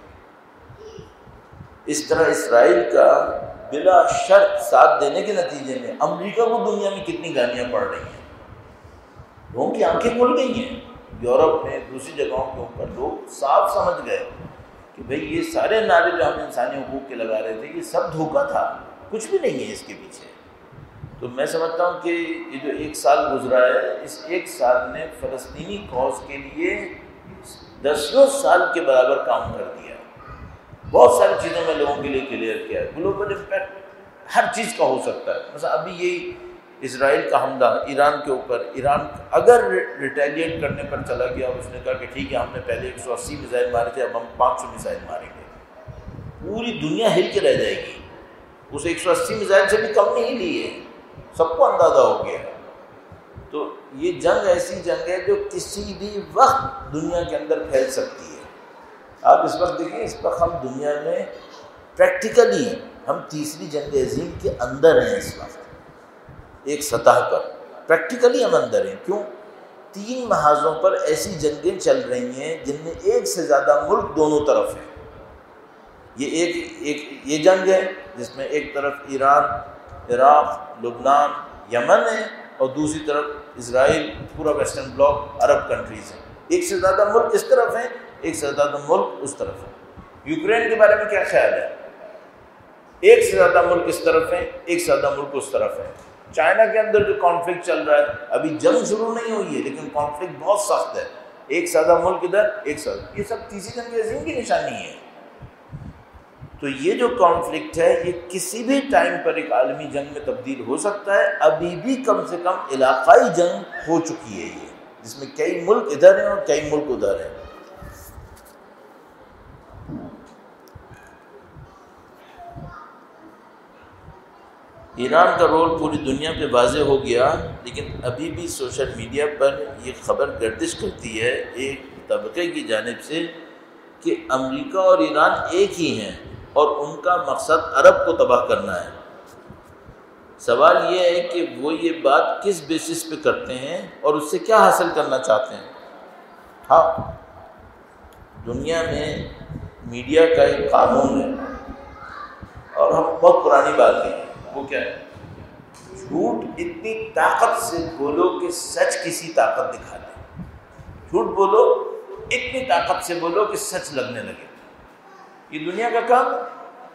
اس طرح اسرائیل کا بلا شرط ساتھ دینے کے نتیجے میں امریکہ کو دنیا میں کتنی گالیاں پڑ رہی ہیں، لوگوں کی آنکھیں کھل گئی ہیں۔ یورپ میں دوسری جگہوں کے اوپر لوگ صاف سمجھ گئے کہ بھئی یہ سارے نعرے جو ہم انسانی حقوق کے لگا رہے تھے یہ سب دھوکہ تھا، کچھ بھی نہیں ہے اس کے پیچھے۔ تو میں سمجھتا ہوں کہ یہ جو ایک سال گزرا ہے، اس ایک سال نے فلسطینی کاز کے لیے دسیوں سال کے برابر کام کر دیا، بہت ساری چیزوں میں لوگوں کے لیے کلیئر کیا ہے۔ گلوبل امپیکٹ ہر چیز کا ہو سکتا ہے۔ مثلا ابھی یہی اسرائیل کا حملہ ایران کے اوپر، ایران اگر ریٹیلیٹ کرنے پر چلا گیا اور اس نے کہا کہ ٹھیک ہے ہم نے پہلے ایک سو اسی میزائل مارے تھے، اب ہم پانچ سو میزائل ماریں گے، پوری دنیا ہل کے رہ جائے گی۔ اس ایک سو اسی میزائل سے بھی کم نہیں لی ہے، سب کو اندازہ ہو گیا۔ تو یہ جنگ ایسی جنگ ہے جو کسی بھی وقت دنیا کے اندر پھیل سکتی ہے۔ آپ اس وقت دیکھیں، اس وقت ہم دنیا میں پریکٹیکلی ہم تیسری جنگ عظیم کے اندر ہیں، اس وقت ایک سطح پر پریکٹیکلی ہم اندر ہیں۔ کیوں؟ تین محاذوں پر ایسی جنگیں چل رہی ہیں جن میں ایک سے زیادہ ملک دونوں طرف ہیں۔ یہ ایک ایک یہ جنگ ہے جس میں ایک طرف ایران، عراق، لبنان، یمن ہے، اور دوسری طرف اسرائیل، پورا ویسٹرن بلاک، عرب کنٹریز ہیں۔ ایک سے زیادہ ملک اس طرف ہیں، ایک سے زیادہ ملک اس طرف ہیں۔ یوکرین کے بارے میں کیا خیال ہے؟ ایک سے زیادہ ملک اس طرف ہیں، ایک سے زیادہ ملک اس طرف ہیں۔ چائنا کے اندر جو کانفلکٹ چل رہا ہے، ابھی جنگ شروع نہیں ہوئی ہے لیکن کانفلکٹ بہت سخت ہے۔ ایک سادہ ملک ادھر ایک سادہ، یہ سب تیسری جنگ عظیم کی نشانی ہے۔ تو یہ جو کانفلکٹ ہے یہ کسی بھی ٹائم پر ایک عالمی جنگ میں تبدیل ہو سکتا ہے۔ ابھی بھی کم سے کم علاقائی جنگ ہو چکی ہے یہ، جس میں کئی ملک ادھر ہیں اور کئی ملک ادھر ہیں۔ ایران کا رول پوری دنیا پہ واضح ہو گیا، لیکن ابھی بھی سوشل میڈیا پر یہ خبر گردش کرتی ہے ایک طبقے کی جانب سے کہ امریکہ اور ایران ایک ہی ہیں اور ان کا مقصد عرب کو تباہ کرنا ہے۔ سوال یہ ہے کہ وہ یہ بات کس بیسس پہ کرتے ہیں اور اس سے کیا حاصل کرنا چاہتے ہیں؟ ہاں، دنیا میں میڈیا کا ایک قانون ہے اور ہم بہت پرانی بات کہیں، وہ کیا ہے؟ جھوٹ اتنی طاقت سے بولو کہ سچ کسی طاقت دکھا دے۔ جھوٹ بولو، اتنی طاقت سے بولو کہ سچ لگنے لگے۔ یہ دنیا کا کام ہے۔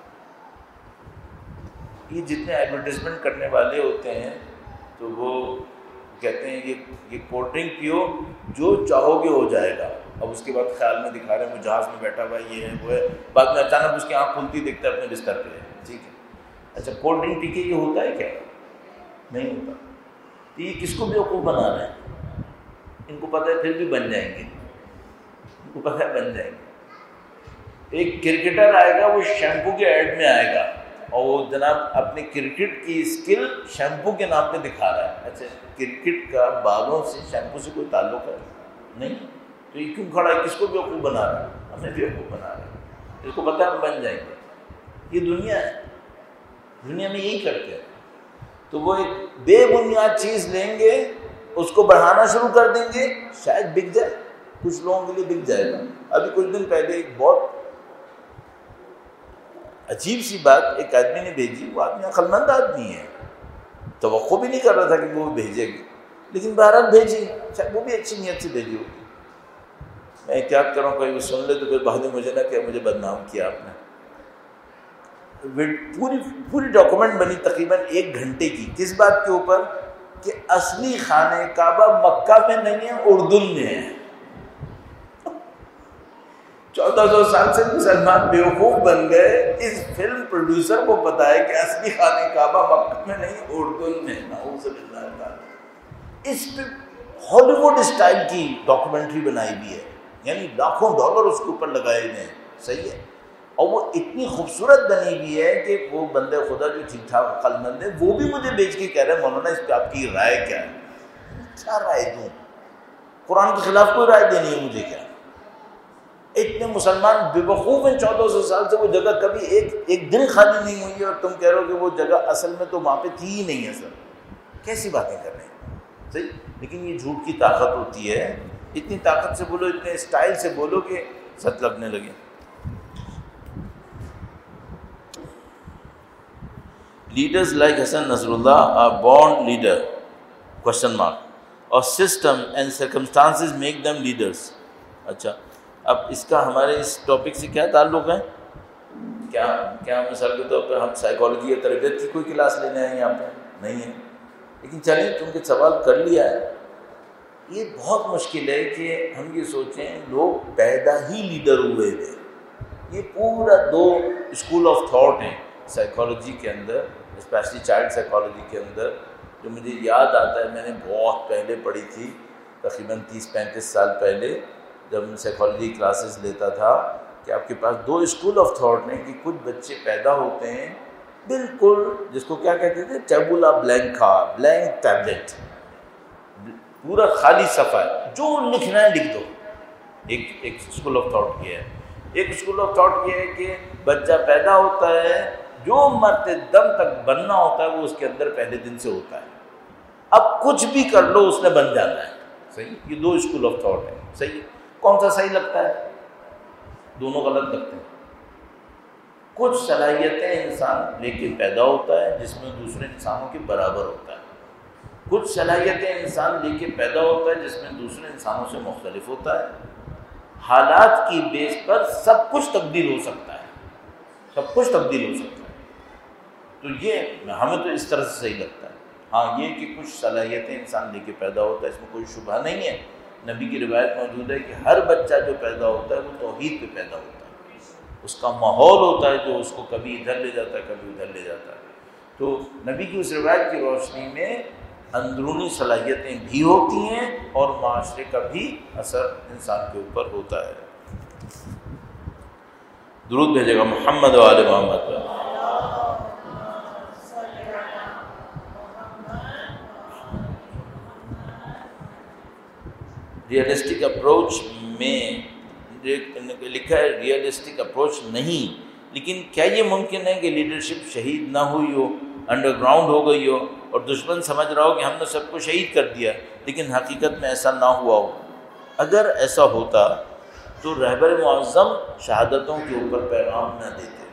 یہ جتنے ایڈورٹیزمنٹ کرنے والے ہوتے ہیں تو وہ کہتے ہیں یہ یہ کولڈ ڈرنک پیو، جو چاہو گے ہو جائے گا۔ اب اس کے بعد خیال میں دکھا رہے ہیں وہ جہاز میں بیٹھا ہوا ہے، یہ ہے وہ ہے، بعد میں اچانک اس کی آنکھ کھلتی دیکھتا ہے اپنے بستر پہ ہے۔ ٹھیک ہے، اچھا کولڈ ڈرنک پی کے یہ ہوتا ہے کیا؟ نہیں ہوتا۔ تو یہ کس کو بیوقوف بنا رہے ہیں؟ ان کو پتہ ہے پھر بھی بن جائیں گے، ان کو پتہ ہے بن جائیں گے۔ ایک کرکٹر آئے گا، وہ شیمپو کے ایڈ میں آئے گا اور وہ جناب اپنے کرکٹ کی اسکل شیمپو کے نام پہ دکھا رہا ہے۔ اچھا کرکٹ کا بالوں سے شیمپو سے کوئی تعلق ہے؟ نہیں۔ تو یہ کیوں کھڑا ہے؟ کس کو بیوقوف بنا رہا ہے؟ ہمیں بیوقوف بنا رہا ہے۔ اس کو پتہ ہے ہم بن جائیں گے۔ یہ دنیا ہے، دنیا میں یہی کرتے ہیں۔ تو وہ ایک بے بنیاد چیز لیں گے، اس کو بڑھانا شروع کر دیں گے، شاید بک جائے، کچھ لوگوں کے لیے بک جائے گا۔ ابھی کچھ دن پہلے ایک بہت عجیب سی بات ایک آدمی نے بھیجی، وہ آدمی عقل مند آدمی ہے، توقع بھی نہیں کر رہا تھا کہ وہ بھیجے گی، لیکن بہرحال بھیجی، شاید وہ بھی اچھی نیت سے بھیجی ہوگی۔ میں احتیاط کروں کوئی بھی سن لے تو پھر بعد میں مجھے نہ کہ مجھے بدنام کیا آپ نے۔ پوری پوری ڈاکومنٹ بنی تقریباً ایک گھنٹے کی، کس بات کے اوپر؟ کہ اصلی خانہ کعبہ مکہ میں نہیں ہے، اردن میں ہے۔ چودہ سو سال سے مسلمان بیوقوف بن گئے، اس فلم پروڈیوسر کو پتا ہے کہ اصلی خانہ کعبہ مکہ میں نہیں اردن میں۔ نعوذ باللہ تعالی، اس پہ ہالی ووڈ اسٹائل کی ڈاکومنٹری بنائی ہوئی ہے، یعنی لاکھوں ڈالر اس کے اوپر لگائے گئے ہیں۔ صحیح ہے، اور وہ اتنی خوبصورت بنی ہوئی ہے کہ وہ بندے خدا جو ٹھیک ٹھاک عقل مند ہے وہ بھی مجھے بیچ کے کہہ رہے ہیں مولانا اس پہ آپ کی رائے کیا ہے؟ کیا رائے دوں؟ قرآن کے خلاف کوئی رائے دینی ہے مجھے کیا؟ اتنے مسلمان بے وقوف ہیں، چودہ سو سال سے وہ جگہ کبھی ایک ایک دن خالی نہیں ہوئی ہے، اور تم کہہ رہے ہو کہ وہ جگہ اصل میں تو وہاں پہ تھی ہی نہیں ہے۔ سر کیسی باتیں کر رہے ہیں؟ صحیح، لیکن یہ جھوٹ کی طاقت ہوتی ہے، اتنی طاقت سے بولو، اتنے اسٹائل سے بولو کہ سچ لگنے لگے۔ Leaders like Hassan Nasrullah are born leader, question mark, اور system and circumstances make them leaders۔ اچھا، اب اس کا ہمارے اس ٹاپک سے کیا تعلق ہے؟ کیا کیا مثال کے طور پر ہم سائیکالوجی یا تربیت کی کوئی کلاس لینے ہیں یہاں پہ؟ نہیں ہے، لیکن چلیے چونکہ سوال کر لیا ہے، یہ بہت مشکل ہے کہ ہم یہ سوچیں لوگ پیدا ہی لیڈر ہوئے تھے۔ یہ پورا دو اسکول آف تھاٹ ہیں سائیکالوجی کے اندر، اسپیشلی چائلڈ سائیکالوجی کے اندر، جو مجھے یاد آتا ہے میں نے بہت پہلے پڑھی تھی، تقریباً تیس پینتیس سال پہلے جب میں سائیکالوجی کلاسز لیتا تھا، کہ آپ کے پاس دو اسکول آف تھاٹ ہیں کہ کچھ بچے پیدا ہوتے ہیں بالکل جس کو کیا کہتے تھے، ٹیبولا بلینکا، بلینک ٹیبلٹ، پورا خالی صفحہ ہے، جو لکھنا ہے لکھ دو۔ ایک ایک اسکول آف تھاٹ یہ ہے۔ ایک اسکول آف تھاٹ یہ ہے کہ بچہ پیدا ہوتا ہے، جو مرتے دم تک بننا ہوتا ہے وہ اس کے اندر پہلے دن سے ہوتا ہے، اب کچھ بھی کر لو اس نے بن جانا ہے۔ صحیح، یہ دو اسکول آف تھاٹ ہیں۔ صحیح، کون سا صحیح لگتا ہے؟ دونوں غلط لگتے ہیں۔ کچھ صلاحیتیں انسان لے کے پیدا ہوتا ہے جس میں دوسرے انسانوں کے برابر ہوتا ہے، کچھ صلاحیتیں انسان لے کے پیدا ہوتا ہے جس میں دوسرے انسانوں سے مختلف ہوتا ہے۔ حالات کی بیس پر سب کچھ تبدیل ہو سکتا ہے، سب کچھ تبدیل ہو سکتا ہے۔ تو یہ ہمیں تو اس طرح سے صحیح لگتا ہے۔ ہاں یہ کہ کچھ صلاحیتیں انسان لے کے پیدا ہوتا ہے، اس میں کوئی شبہ نہیں ہے، نبی کی روایت موجود ہے کہ ہر بچہ جو پیدا ہوتا ہے وہ توحید پہ پیدا ہوتا ہے، اس کا ماحول ہوتا ہے جو اس کو کبھی ادھر لے جاتا ہے کبھی ادھر لے جاتا ہے۔ تو نبی کی اس روایت کی روشنی میں اندرونی صلاحیتیں بھی ہوتی ہیں اور معاشرے کا بھی اثر انسان کے اوپر ہوتا ہے۔ درود بھیجے گا محمد و آل محمد پر۔ ریئلسٹک اپروچ میں لکھا ہے ریئلسٹک اپروچ نہیں، لیکن کیا یہ ممکن ہے کہ لیڈرشپ شہید نہ ہوئی ہو، انڈر گراؤنڈ ہو گئی ہو اور دشمن سمجھ رہا ہو کہ ہم نے سب کو شہید کر دیا، لیکن حقیقت میں ایسا نہ ہوا ہو؟ اگر ایسا ہوتا تو رہبر معظم شہادتوں کے اوپر پیغام نہ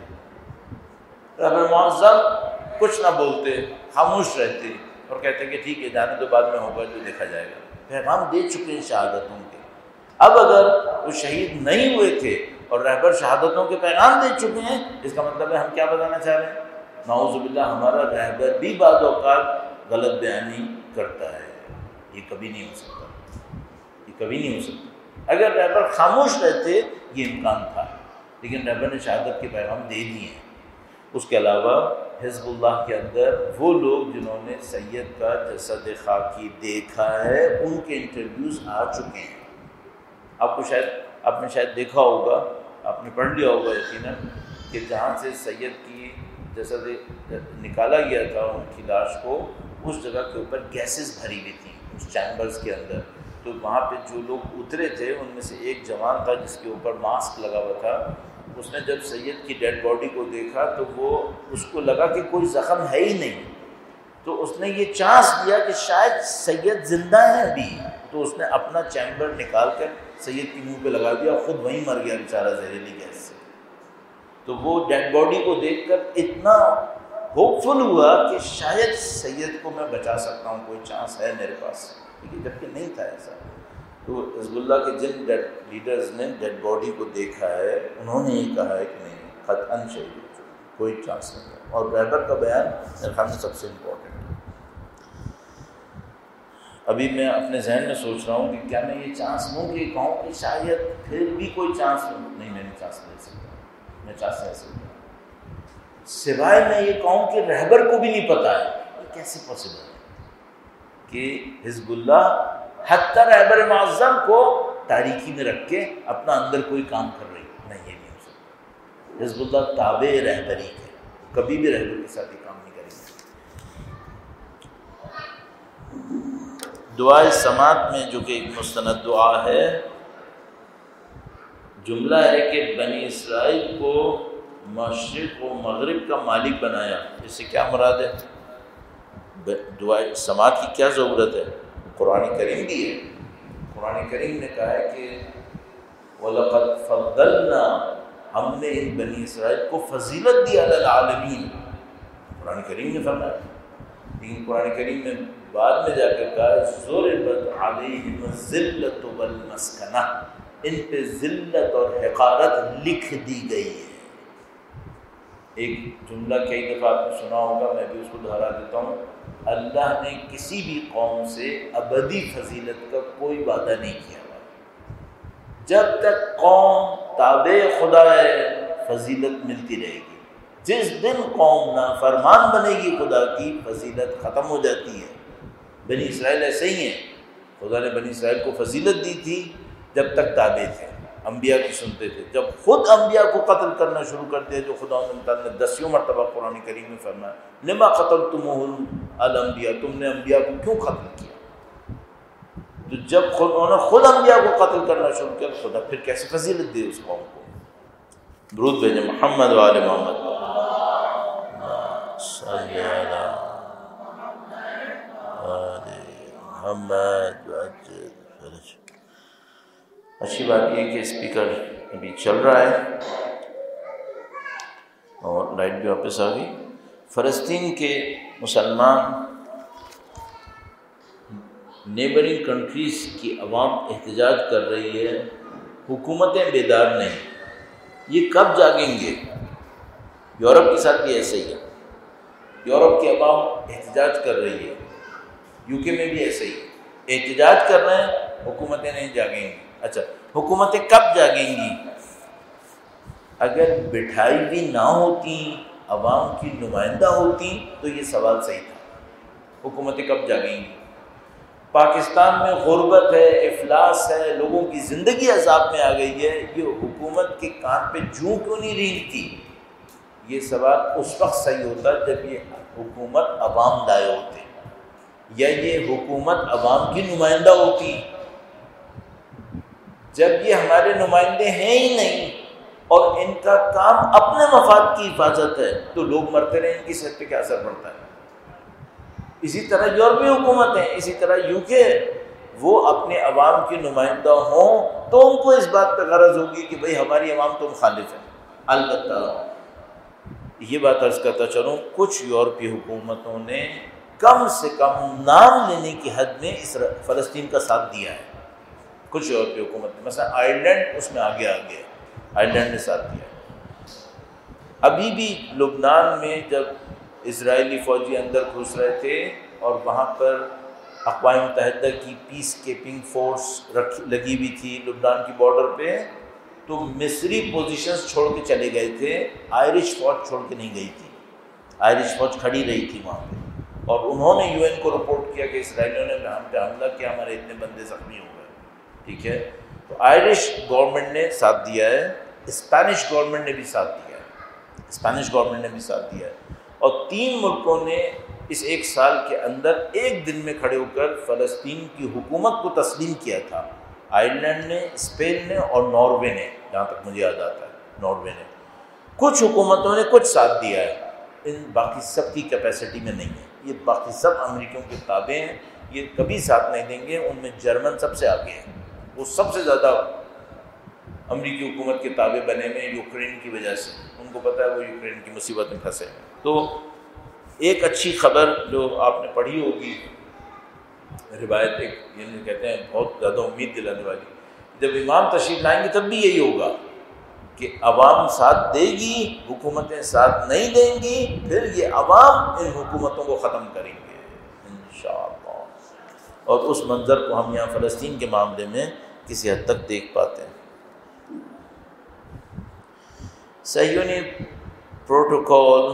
دیتے، رہبر معظم کچھ نہ بولتے، خاموش رہتے اور کہتے کہ ٹھیک ہے جانے تو بعد میں ہوگا جو دیکھا جائے گا۔ پیغام دے چکے ہیں شہادتوں کے، اب اگر وہ شہید نہیں ہوئے تھے اور رہبر شہادتوں کے پیغام دے چکے ہیں، اس کا مطلب ہے ہم کیا بتانا چاہ رہے ہیں؟ نعوذ باللہ ہمارا رہبر بھی بعض اوقات غلط بیانی کرتا ہے۔ یہ کبھی نہیں ہو سکتا، یہ کبھی نہیں ہو سکتا۔ اگر رہبر خاموش رہتے یہ امکان تھا، لیکن رہبر نے شہادت کے پیغام دے دیے ہیں۔ اس کے علاوہ حزب اللہ کے اندر وہ لوگ جنہوں نے سید کا جسد خاکی دیکھا ہے ان کے انٹرویوز آ چکے ہیں۔ آپ کو شاید آپ نے شاید دیکھا ہوگا، آپ نے پڑھ لیا ہوگا یقیناً، کہ جہاں سے سید کی جسد نکالا گیا تھا ان کی لاش کو، اس جگہ کے اوپر گیسز بھری ہوئی تھیں اس چیمبرز کے اندر۔ تو وہاں پہ جو لوگ اترے تھے ان میں سے ایک جوان تھا جس کے اوپر ماسک لگا ہوا تھا، اس نے جب سید کی ڈیڈ باڈی کو دیکھا تو وہ اس کو لگا کہ کوئی زخم ہے ہی نہیں، تو اس نے یہ چانس دیا کہ شاید سید زندہ ہے ابھی، تو اس نے اپنا چیمبر نکال کر سید کی منہ پہ لگا دیا، خود وہیں مر گیا بیچارہ زہریلی گیس سے۔ تو وہ ڈیڈ باڈی کو دیکھ کر اتنا ہوپ فل ہوا کہ شاید سید کو میں بچا سکتا ہوں، کوئی چانس ہے میرے پاس، لیکن جبکہ نہیں تھا ایسا۔ تو حزب اللہ کے جن لیڈرز نے ڈیڈ باڈی کو دیکھا ہے انہوں نے یہ کہا ہے کہ نہیں قطعاً شہید ہو چکا، کوئی چانس نہیں ہے۔ اور رہبر کا بیان میرے خیال میں سب سے امپورٹنٹ ہے۔ ابھی میں اپنے ذہن میں سوچ رہا ہوں کہ کیا میں یہ چانس لوں کہ کہوں کہ شاید پھر بھی کوئی چانس ہو؟ نہیں، میں نہیں چانس لے سکتا، میں چانس لے سکتا سوائے میں یہ کہوں کہ رہبر کو بھی نہیں پتا ہے۔ یہ کیسے پاسبل ہے کہ حزب اللہ حتی رہبر معظم کو تاریکی میں رکھ کے اپنا اندر کوئی کام کر رہی ہے؟ نہیں، یہ نہیں ہو سکتا۔ حزب اللہ تابع رہبری ہے، کبھی بھی رہبر کے ساتھ یہ کام نہیں کرے گی۔ دعائے سماعت میں جو کہ ایک مستند دعا ہے، جملہ ہے کہ بنی اسرائیل کو مشرق و مغرب کا مالک بنایا، اس سے کیا مراد ہے؟ دعائے سماعت کی کیا ضرورت ہے؟ قرآن کریم بھی ہے۔ قرآن کریم نے کہا ہے کہ وَلَقَدْ فَضَّلْنَا، ہم نے ان بنی اسرائیل کو فضیلت دی علی العالمین، قرآن کریم نے فرمایا۔ لیکن قرآن کریم نے بعد میں جا کر کہا ضُرِبَتْ عَلَيْهِمُ الذِّلَّةُ وَالْمَسْكَنَةُ، ان پہ ذلت اور حقارت لکھ دی گئی ہے۔ ایک جملہ کئی دفعہ آپ نے سنا ہوگا، میں بھی اس کو دہرا دیتا ہوں، اللہ نے کسی بھی قوم سے ابدی فضیلت کا کوئی وعدہ نہیں کیا۔ جب تک قوم تابع خدا ہے فضیلت ملتی رہے گی، جس دن قوم نافرمان بنے گی خدا کی فضیلت ختم ہو جاتی ہے۔ بنی اسرائیل ایسے ہی ہیں، خدا نے بنی اسرائیل کو فضیلت دی تھی جب تک تابع تھے، انبیاء کی سنتے تھے۔ جب خود انبیاء کو قتل کرنا شروع کر دیا، جو خدا نے دسیوں مرتبہ قرآن کریم میں فرمایا لما قتلتموہ الانبیاء، تم نے انبیاء کو کیوں قتل کیا؟ تو جب خود انہوں نے خود انبیاء کو قتل کرنا شروع کیا، خدا پھر کیسے فضیلت دے اس قوم کو؟ درود بھیجیں محمد و آل محمد۔ صلی علی محمد۔ اچھی بات یہ کہ اسپیکر ابھی چل رہا ہے اور لائٹ بھی واپس آ گئی۔ فلسطین کے مسلمان نیبرنگ کنٹریز کی عوام احتجاج کر رہی ہے، حکومتیں بیدار نہیں۔ یہ کب جاگیں گے؟ یورپ کے ساتھ بھی ایسے ہی ہے، یورپ کی عوام احتجاج کر رہی ہے، یو کے میں بھی ایسے ہی احتجاج کر رہے ہیں، حکومتیں نہیں جاگیں گی. اچھا حکومتیں کب جاگیں گی؟ اگر بٹھائی بھی نہ ہوتی، عوام کی نمائندہ ہوتی تو یہ سوال صحیح تھا. حکومتیں کب جاگیں گی؟ پاکستان میں غربت ہے، افلاس ہے، لوگوں کی زندگی عذاب میں آ گئی ہے، یہ حکومت کے کان پہ جوں کیوں نہیں رینگتی؟ یہ سوال اس وقت صحیح ہوتا جب یہ حکومت عوام لائے ہوتے، یا یہ حکومت عوام کی نمائندہ ہوتی. جب یہ ہمارے نمائندے ہیں ہی نہیں اور ان کا کام اپنے مفاد کی حفاظت ہے تو لوگ مرتے رہے، ان کی صحت پہ کیا اثر پڑتا ہے؟ اسی طرح یورپی حکومتیں، اسی طرح یو کے، وہ اپنے عوام کے نمائندہ ہوں تو ان کو اس بات پہ غرض ہوگی کہ بھئی ہماری عوام تو مخالف ہے. البتہ یہ بات عرض کرتا چلوں، کچھ یورپی حکومتوں نے کم سے کم نام لینے کی حد میں فلسطین کا ساتھ دیا ہے. کچھ یورپی حکومتیں، مثلا آئرلینڈ اس میں آگے آ گیا، آئرلینڈ نے ساتھ دیا. ابھی بھی لبنان میں جب اسرائیلی فوجی اندر گھس رہے تھے اور وہاں پر اقوام متحدہ کی پیس کیپنگ فورس رکھ لگی ہوئی تھی لبنان کی بارڈر پہ، تو مصری پوزیشنز چھوڑ کے چلے گئے تھے، آئرش فوج چھوڑ کے نہیں گئی تھی. آئرش فوج کھڑی رہی تھی وہاں پہ، اور انہوں نے یو این کو رپورٹ کیا کہ اسرائیلیوں نے ہم پہ حملہ کیا، ہمارے اتنے بندے زخمی ہو گئے. ٹھیک ہے، تو آئرش گورنمنٹ نے ساتھ دیا ہے، اسپینش گورنمنٹ نے بھی ساتھ دیا ہے، اسپینش گورنمنٹ نے بھی ساتھ دیا ہے. اور تین ملکوں نے اس ایک سال کے اندر ایک دن میں کھڑے ہو کر فلسطین کی حکومت کو تسلیم کیا تھا. آئرلینڈ نے، اسپین نے اور ناروے نے، جہاں تک مجھے یاد آتا ہے ناروے نے. کچھ حکومتوں نے کچھ ساتھ دیا ہے، ان باقی سب کی کیپیسٹی میں نہیں ہے. یہ باقی سب امریکیوں کے تابع ہیں، یہ کبھی ساتھ نہیں دیں گے. ان میں جرمن سب سے آگے ہیں، وہ سب سے زیادہ امریکی حکومت کے تابع بنے میں یوکرین کی وجہ سے. ان کو پتہ ہے وہ یوکرین کی مصیبت میں پھنسے. تو ایک اچھی خبر جو آپ نے پڑھی ہوگی، روایت ایک یعنی کہتے ہیں بہت زیادہ امید دلانے والی، جب امام تشریف لائیں گے تب بھی یہی ہوگا کہ عوام ساتھ دے گی، حکومتیں ساتھ نہیں دیں گی، پھر یہ عوام ان حکومتوں کو ختم کریں گے انشاءاللہ. اور اس منظر کو ہم یہاں فلسطین کے معاملے میں کسی حد تک دیکھ پاتے ہیں. صہیونی پروٹوکول،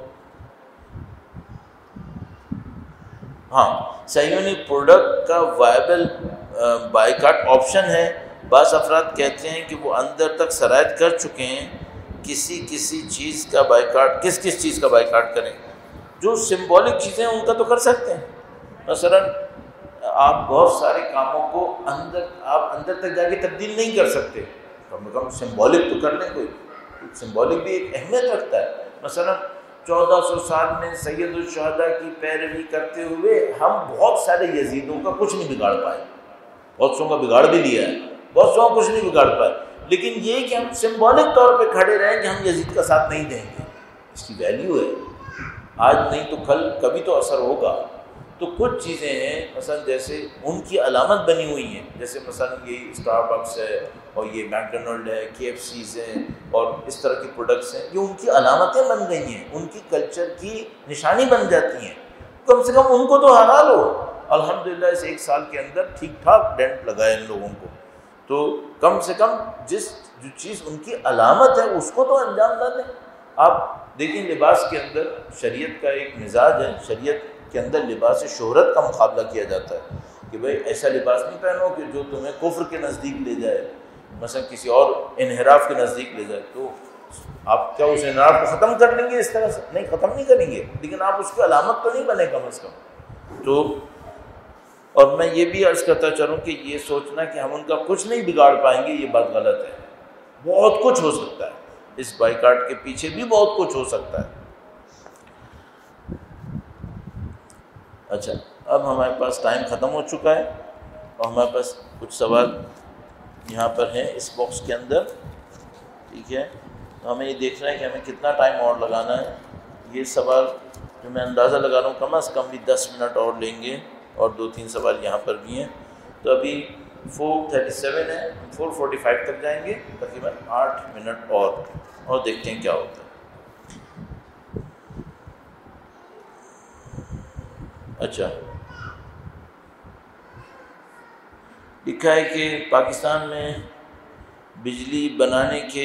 ہاں صہیونی پروڈکٹ کا وائبل بائیکاٹ آپشن ہے. بعض افراد کہتے ہیں کہ وہ اندر تک سرایت کر چکے ہیں، کسی کسی چیز کا بائیکاٹ، کس کس چیز کا بائیکاٹ کریں؟ جو سمبولک چیزیں ہیں ان کا تو کر سکتے ہیں. مثلا آپ بہت سارے کاموں کو اندر آپ اندر تک جا کے تبدیل نہیں کر سکتے، کم از کم سمبولک تو کر لیں. کوئی سمبولک بھی ایک اہمیت رکھتا ہے. مثلا چودہ سو سال میں سید الشہداء کی پیروی کرتے ہوئے ہم بہت سارے یزیدوں کا کچھ نہیں بگاڑ پائے، بہت سو کا بگاڑ بھی لیا ہے، بہت سو کا کچھ نہیں بگاڑ پائے. لیکن یہ کہ ہم سمبولک طور پہ کھڑے رہیں کہ ہم یزید کا ساتھ نہیں دیں گے، اس کی ویلیو ہے. آج نہیں تو کل کبھی تو اثر ہوگا. تو کچھ چیزیں ہیں مثلا جیسے ان کی علامت بنی ہوئی ہیں، جیسے مثلا یہ اسٹار بکس ہے اور یہ میک ڈونلڈ ہے، کے ایف سیز ہیں اور اس طرح کے پروڈکٹس ہیں، یہ ان کی علامتیں بن گئی ہیں، ان کی کلچر کی نشانی بن جاتی ہیں. کم سے کم ان کو تو ہرا لو. الحمدللہ اس ایک سال کے اندر ٹھیک ٹھاک ڈینٹ لگائے ان لوگوں کو. تو کم سے کم جس جو چیز ان کی علامت ہے اس کو تو انجام نہ دیں. آپ دیکھیں لباس کے اندر شریعت کا ایک مزاج ہے، شریعت کے اندر لباس شہرت کا مقابلہ کیا جاتا ہے کہ بھئی ایسا لباس نہیں پہنو کہ جو تمہیں کفر کے نزدیک لے جائے، مثلا کسی اور انحراف کے نزدیک لے جائے. تو آپ کیا اس انحراف کو ختم کر لیں گے؟ اس طرح سے نہیں، ختم نہیں کریں گے، لیکن آپ اس کی علامت تو نہیں بنے کم از کم. تو اور میں یہ بھی عرض کرتا چلوں کہ یہ سوچنا کہ ہم ان کا کچھ نہیں بگاڑ پائیں گے، یہ بات غلط ہے. بہت کچھ ہو سکتا ہے، اس بائیکاٹ کے پیچھے بھی بہت کچھ ہو سکتا ہے. اچھا، اب ہمارے پاس ٹائم ختم ہو چکا ہے اور ہمارے پاس کچھ سوال یہاں پر ہیں اس باکس کے اندر. ٹھیک ہے، تو ہمیں یہ دیکھنا ہے کہ ہمیں کتنا ٹائم اور لگانا ہے. یہ سوال جو میں اندازہ لگا رہا ہوں کم از کم بھی دس منٹ اور لیں گے، اور دو تین سوال یہاں پر بھی ہیں. تو ابھی فور تھرٹی سیون ہے، فور فورٹی فائیو تک جائیں گے، تقریباً آٹھ منٹ اور اور دیکھتے ہیں کیا ہوتا ہے. اچھا، لکھا ہے کہ پاکستان میں بجلی بنانے کے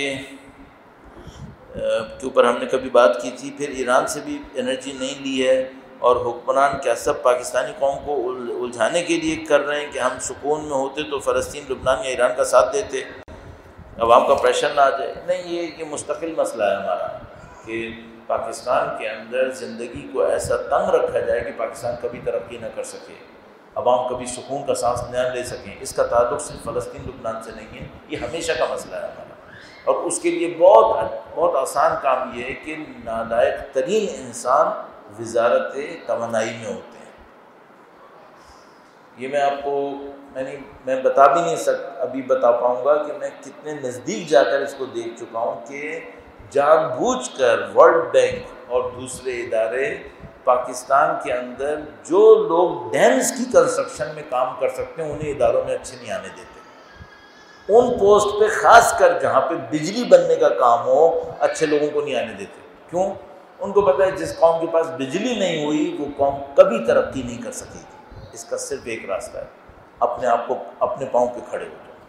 کے اوپر ہم نے کبھی بات کی تھی، پھر ایران سے بھی انرجی نہیں لی ہے، اور حکمران کیا سب پاکستانی قوم کو الجھانے کے لیے کر رہے ہیں کہ ہم سکون میں ہوتے تو فلسطین، لبنان یا ایران کا ساتھ دیتے، عوام کا پریشر نہ آ جائے۔ نہیں، یہ یہ مستقل مسئلہ ہے ہمارا کہ پاکستان کے اندر زندگی کو ایسا تنگ رکھا جائے کہ پاکستان کبھی ترقی نہ کر سکے، عوام کبھی سکون کا سانس نہ لے سکیں۔ اس کا تعلق صرف فلسطین لبنان سے نہیں ہے، یہ ہمیشہ کا مسئلہ ہے ہمارا، اور اس کے لیے بہت بہت آسان کام یہ ہے کہ نالائق ترین انسان وزارت توانائی میں ہوتے ہیں۔ یہ میں آپ کو میں نہیں میں بتا بھی نہیں سک ابھی بتا پاؤں گا کہ میں کتنے نزدیک جا کر اس کو دیکھ چکا ہوں کہ جان بوجھ کر ورلڈ بینک اور دوسرے ادارے پاکستان کے اندر جو لوگ ڈیمز کی کنسٹرکشن میں کام کر سکتے ہیں انہیں اداروں میں اچھے نہیں آنے دیتے، ان پوسٹ پہ خاص کر جہاں پہ بجلی بننے کا کام ہو اچھے لوگوں کو نہیں آنے دیتے۔ کیوں؟ ان کو پتہ ہے جس قوم کے پاس بجلی نہیں ہوئی وہ قوم کبھی ترقی نہیں کر سکے گی۔ اس کا صرف ایک راستہ ہے، اپنے آپ کو اپنے پاؤں پہ کھڑے ہو جاؤ۔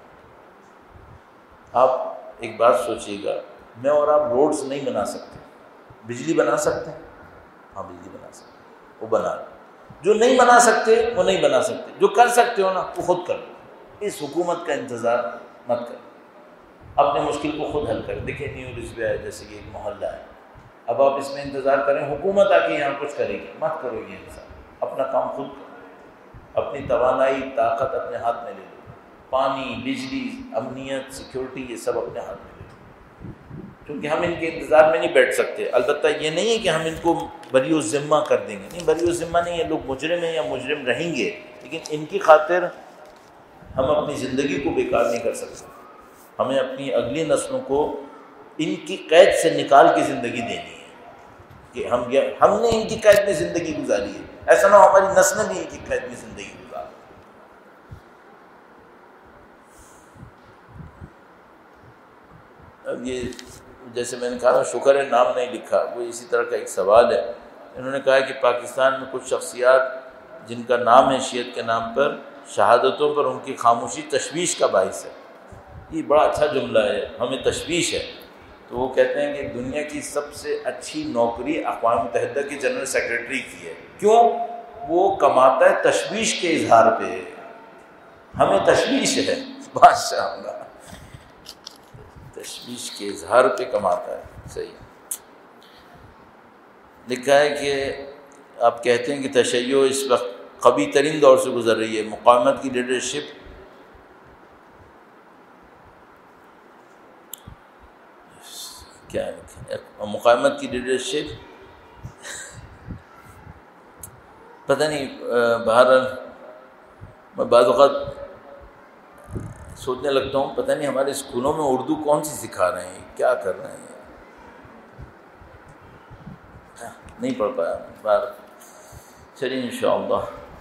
آپ ایک بات سوچیے گا، میں اور آپ روڈز نہیں بنا سکتے، بجلی بنا سکتے ہیں؟ ہاں بجلی بنا سکتے ہیں، وہ بنا لو۔ جو نہیں بنا سکتے وہ نہیں بنا سکتے، جو کر سکتے ہو نا وہ خود کر لو۔ اس حکومت کا انتظار مت کریں، اپنے مشکل کو خود حل کریں۔ دیکھیں نیو رضویہ ہے جیسے کہ ایک محلہ ہے، اب آپ اس میں انتظار کریں حکومت آ کے یہاں کچھ کرے گی، مت کرو یہ انتظار، اپنا کام خود کرو، اپنی توانائی طاقت اپنے ہاتھ میں لے لو، پانی، بجلی، امنیت، سیکیورٹی، یہ سب اپنے ہاتھ میں لے لو، کیونکہ ہم ان کے انتظار میں نہیں بیٹھ سکتے۔ البتہ یہ نہیں ہے کہ ہم ان کو بری الذمہ کر دیں گے، نہیں، بری الذمہ نہیں ہے، لوگ مجرم ہیں یا مجرم رہیں گے، لیکن ان کی خاطر ہم اپنی زندگی کو بیکار نہیں کر سکتے۔ ہمیں اپنی اگلی نسلوں کو ان کی قید سے نکال کے زندگی دینی ہے کہ ہم ہم نے ان کی قید میں زندگی گزاری ہے، ایسا نہ ہو ہماری نسلیں بھی ان کی قید میں زندگی گزاریں۔ اب یہ جیسے میں نے کہا شکر ہے نام نہیں لکھا، وہ اسی طرح کا ایک سوال ہے۔ انہوں نے کہا کہ پاکستان میں کچھ شخصیات جن کا نام ہے شیعت کے نام پر، شہادتوں پر ان کی خاموشی تشویش کا باعث ہے۔ یہ بڑا اچھا جملہ ہے، ہمیں تشویش ہے۔ تو وہ کہتے ہیں کہ دنیا کی سب سے اچھی نوکری اقوام متحدہ کے جنرل سیکرٹری کی ہے، کیوں؟ وہ کماتا ہے تشویش کے اظہار پہ، ہمیں تشویش ہے، ماشاء اللہ، تشویش کے اظہار پہ کماتا ہے۔ صحیح لکھا ہے کہ آپ کہتے ہیں کہ تشیع اس وقت قوی ترین دور سے گزر رہی ہے، مقاومت کی لیڈرشپ کیا ہے، مقاومت کی لیڈرشپ پتہ نہیں، بہرحال میں بعض اوقات سوچنے لگتا ہوں پتہ نہیں ہمارے اسکولوں میں اردو کون سی سکھا رہے ہیں، کیا کر رہے ہیں، نہیں پڑھ پایا بہرحال چلیے انشاءاللہ۔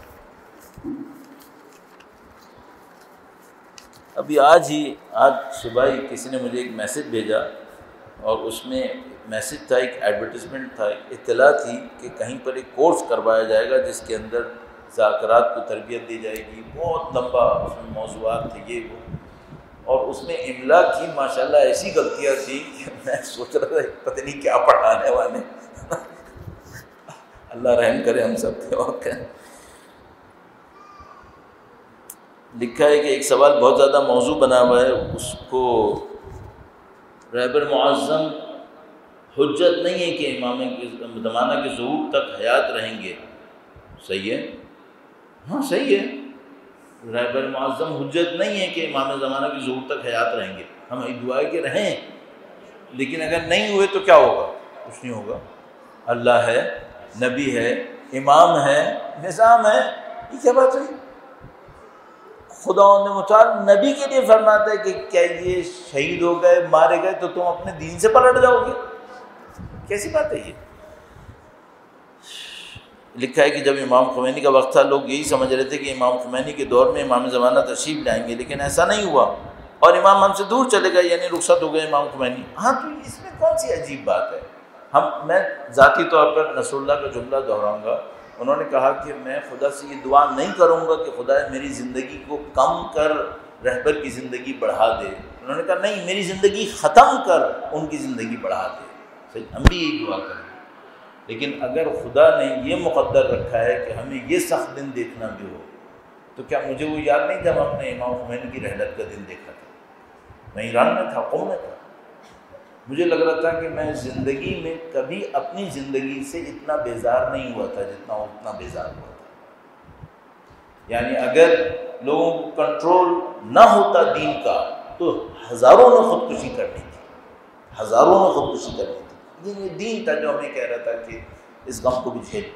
ابھی آج ہی آج صبح ہی کسی نے مجھے ایک میسج بھیجا، اور اس میں میسج تھا، ایک ایڈورٹیزمنٹ تھا، اطلاع تھی کہ کہیں پر ایک کورس کروایا جائے گا جس کے اندر ذاکرات کو تربیت دی جائے گی، بہت لمبا اس میں موضوعات تھے یہ وہ، اور اس میں املا کی ماشاءاللہ ایسی غلطیاں تھی کہ میں سوچ رہا تھا پتہ نہیں کیا پڑھانے والے، اللہ رحم کرے ہم سب پہ۔ واقع لکھا ہے کہ ایک سوال بہت زیادہ موضوع بنا ہوا ہے، اس کو رہبر معظم حجت نہیں ہے کہ امام زمانہ کے ظہور تک حیات رہیں گے، صحیح ہے؟ ہاں صحیح ہے، رہبر معظم حجت نہیں ہے کہ امام زمانہ کے ظہور تک حیات رہیں گے، ہم دعا کہ رہیں، لیکن اگر نہیں ہوئے تو کیا ہوگا؟ کچھ نہیں ہوگا۔ اللہ ہے، نبی ہے، امام ہے، نظام ہے، یہ کیا بات ہوئی؟ خدا نے متعال نبی کے لیے فرماتا ہے کہ کیا یہ شہید ہو گئے، مارے گئے تو تم اپنے دین سے پلٹ جاؤ گے؟ کیسی بات ہے یہ؟ لکھا ہے کہ جب امام خمینی کا وقت تھا لوگ یہی سمجھ رہے تھے کہ امام خمینی کے دور میں امام زمانہ تشریف لائیں گے، لیکن ایسا نہیں ہوا اور امام ہم سے دور چلے گئے، یعنی رخصت ہو گئے امام خمینی۔ ہاں تو اس میں کون سی عجیب بات ہے؟ ہم میں ذاتی طور پر نصر اللہ کا جملہ دہراؤں گا انہوں نے کہا کہ میں خدا سے یہ دعا نہیں کروں گا کہ خدا میری زندگی کو کم کر رہبر کی زندگی بڑھا دے. انہوں نے کہا نہیں، میری زندگی ختم کر ان کی زندگی بڑھا دے. ہم بھی یہی دعا کریں. لیکن اگر خدا نے یہ مقدر رکھا ہے کہ ہمیں یہ سخت دن دیکھنا بھی ہو، تو کیا مجھے وہ یاد نہیں جب ہم نے امام خمینی کی رحلت کا دن دیکھا تھا؟ میں ایران میں تھا، قوم میں تھا. مجھے لگ رہا تھا کہ میں زندگی میں کبھی اپنی زندگی سے اتنا بیزار نہیں ہوا تھا جتنا اتنا بیزار ہوا تھا. یعنی اگر لوگوں کو کنٹرول نہ ہوتا دین کا تو ہزاروں نے خودکشی کرنی تھی، ہزاروں نے خودکشی کرنی تھی. یہ دین تھا جو ہمیں کہہ رہا تھا کہ اس غم کو بھی جھیل.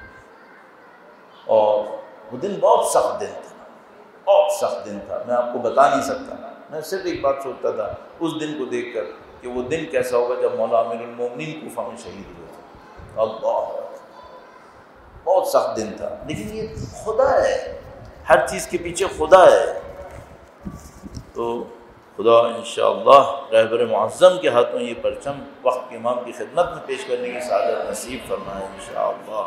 اور وہ دن بہت سخت دن تھا، بہت سخت دن تھا. میں آپ کو بتا نہیں سکتا. میں صرف ایک بات سوچتا تھا اس دن کو دیکھ کر کہ وہ دن کیسا ہوگا جب مولا امیر المومنین کوفہ میں شہید ہوئے تھے. اللہ، بہت سخت دن تھا. لیکن یہ خدا ہے، ہر چیز کے پیچھے خدا ہے. تو خدا انشاءاللہ رہبر معظم کے ہاتھوں یہ پرچم وقت کے امام کی خدمت میں پیش کرنے کی سعادت نصیب فرمائے انشاءاللہ.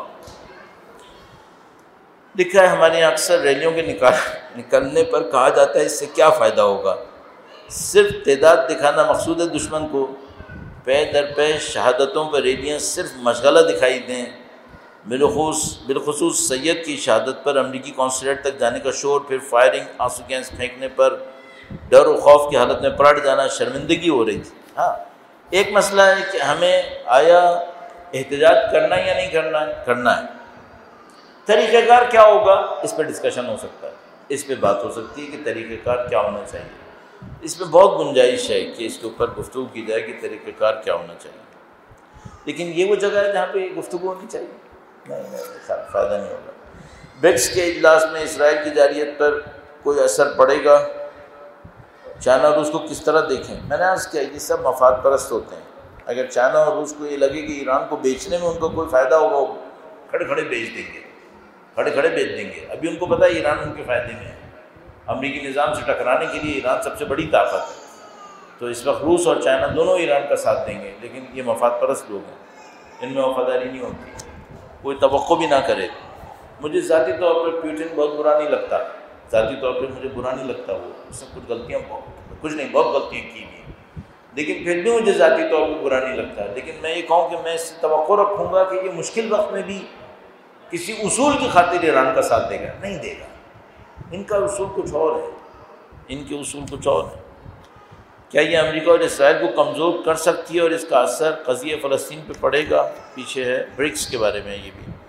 لکھا ہے ہمارے یہاں اکثر ریلیوں کے نکال نکلنے پر کہا جاتا ہے اس سے کیا فائدہ ہوگا؟ صرف تعداد دکھانا مقصود ہے دشمن کو. پے در پے شہادتوں پر ریلیاں صرف مشغلہ دکھائی دیں. بالخصوص بالخصوص سید کی شہادت پر امریکی قونصلیٹ تک جانے کا شور، پھر فائرنگ، آنسو گیس پھینکنے پر ڈر و خوف کی حالت میں پلٹ جانا، شرمندگی ہو رہی تھی. ہاں، ایک مسئلہ ہے کہ ہمیں آیا احتجاج کرنا یا نہیں کرنا ہے؟ کرنا ہے. طریقہ کار کیا ہوگا اس پہ ڈسکشن ہو سکتا ہے، اس پہ بات ہو سکتی ہے کہ طریقہ کار کیا ہونا چاہیے. اس میں بہت گنجائش ہے کہ اس کے اوپر گفتگو کی جائے کہ طریقہ کار کیا ہونا چاہیے. لیکن یہ وہ جگہ ہے جہاں پہ گفتگو ہونی چاہیے. نہیں نہیں فائدہ نہیں ہوگا. برکس کے اجلاس میں اسرائیل کی جارحیت پر کوئی اثر پڑے گا؟ چائنا اور روس کو کس طرح دیکھیں؟ میں نے عرض کیا یہ سب مفاد پرست ہوتے ہیں. اگر چائنا اور روس کو یہ لگے کہ ایران کو بیچنے میں ان کو کوئی فائدہ ہوگا، وہ کھڑے کھڑے بیچ دیں گے، کھڑے کھڑے بیچ دیں گے. ابھی ان کو پتہ ہے ایران ان کے فائدے میں ہے. امریکی نظام سے ٹکرانے کے لیے ایران سب سے بڑی طاقت ہے. تو اس وقت روس اور چائنا دونوں ایران کا ساتھ دیں گے. لیکن یہ مفاد پرست لوگ ہیں، ان میں وفاداری نہیں ہوتی، کوئی توقع بھی نہ کرے. مجھے ذاتی طور پر پیوٹن بہت برا نہیں لگتا، ذاتی طور پر مجھے برا نہیں لگتا. وہ اس نے کچھ غلطیاں بہت کچھ نہیں بہت غلطیاں کی ہیں، لیکن پھر بھی مجھے ذاتی طور پر برا نہیں لگتا. لیکن میں یہ کہوں کہ میں اس سے توقع رکھوں گا کہ یہ مشکل وقت میں بھی کسی اصول کی خاطر ایران کا ساتھ دے گا؟ نہیں دے گا. ان کا اصول کچھ اور ہے، ان کے اصول کچھ اور ہے. کیا یہ امریکہ اور اسرائیل کو کمزور کر سکتی ہے اور اس کا اثر قضیہ فلسطین پہ پڑے گا؟ پیچھے ہے برکس کے بارے میں. یہ بھی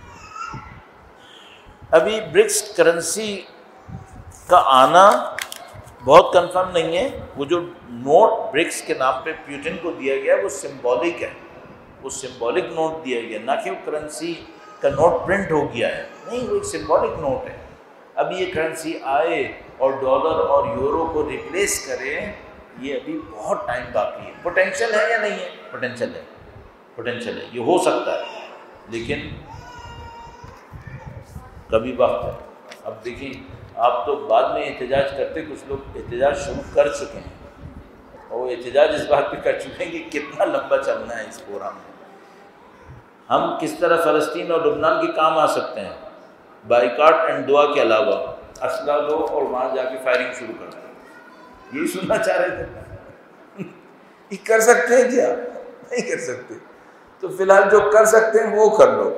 ابھی برکس کرنسی کا آنا بہت کنفرم نہیں ہے. وہ جو نوٹ برکس کے نام پہ پیوٹن کو دیا گیا وہ سمبولک ہے، وہ سمبولک نوٹ دیا گیا، نہ کہ وہ کرنسی کا نوٹ پرنٹ ہو گیا ہے. نہیں، وہ ایک سمبولک نوٹ ہے. اب یہ کرنسی آئے اور ڈالر اور یورو کو ریپلیس کرے، یہ ابھی بہت ٹائم باقی ہے. پوٹینشیل ہے یا نہیں ہے؟ پوٹینشیل ہے، پوٹینشیل ہے، یہ ہو سکتا ہے، لیکن کبھی وقت ہے. اب دیکھیں، آپ تو بعد میں احتجاج کرتے، کچھ لوگ احتجاج شروع کر چکے ہیں اور وہ احتجاج اس بات پہ کر چکے ہیں کہ کتنا لمبا چلنا ہے اس پروگرام میں. ہم کس طرح فلسطین اور لبنان کے کام آ سکتے ہیں؟ بائیکاٹ اینڈ دعا کے علاوہ اسلحہ لو اور وہاں جا کے فائرنگ شروع کر دو. یہی سننا چاہ رہے تھے. یہ کر سکتے ہیں کیا؟ نہیں کر سکتے. تو فی الحال جو کر سکتے ہیں وہ کر لو.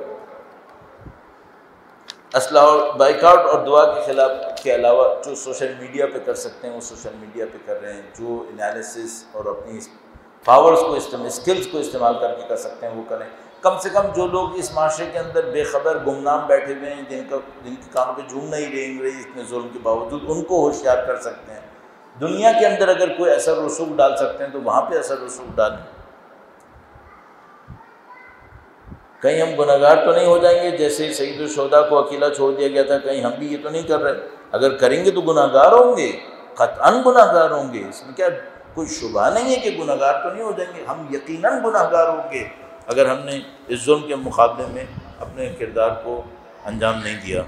اسلحہ اور بائیکاٹ اور دعا کے خلاف کے علاوہ جو سوشل میڈیا پہ کر سکتے ہیں وہ سوشل میڈیا پہ کر رہے ہیں. جو انالیسس اور اپنی پاورز کو استعمال اسکلز کو استعمال کر کے کر سکتے ہیں وہ کریں. کم سے کم جو لوگ اس معاشرے کے اندر بے خبر گمنام بیٹھے ہوئے ہیں، جن کا جن کے کانوں پہ جھوم نہیں رینگ رہی اتنے ظلم کے باوجود، ان کو ہوشیار کر سکتے ہیں. دنیا کے اندر اگر کوئی اثر رسوخ ڈال سکتے ہیں تو وہاں پہ اثر رسوخ ڈالیں. کہیں ہم گناہگار تو نہیں ہو جائیں گے جیسے سید الشہداء کو اکیلا چھوڑ دیا گیا تھا؟ کہیں ہم بھی یہ تو نہیں کر رہے؟ اگر کریں گے تو گناہگار ہوں گے، قطعاً گناہگار ہوں گے. اس میں کیا کوئی شبہ نہیں ہے کہ گناہگار تو نہیں ہو جائیں گے. ہم یقیناً گناہگار ہوں گے اگر ہم نے اس ظلم کے مقابلے میں اپنے کردار کو انجام نہیں دیا.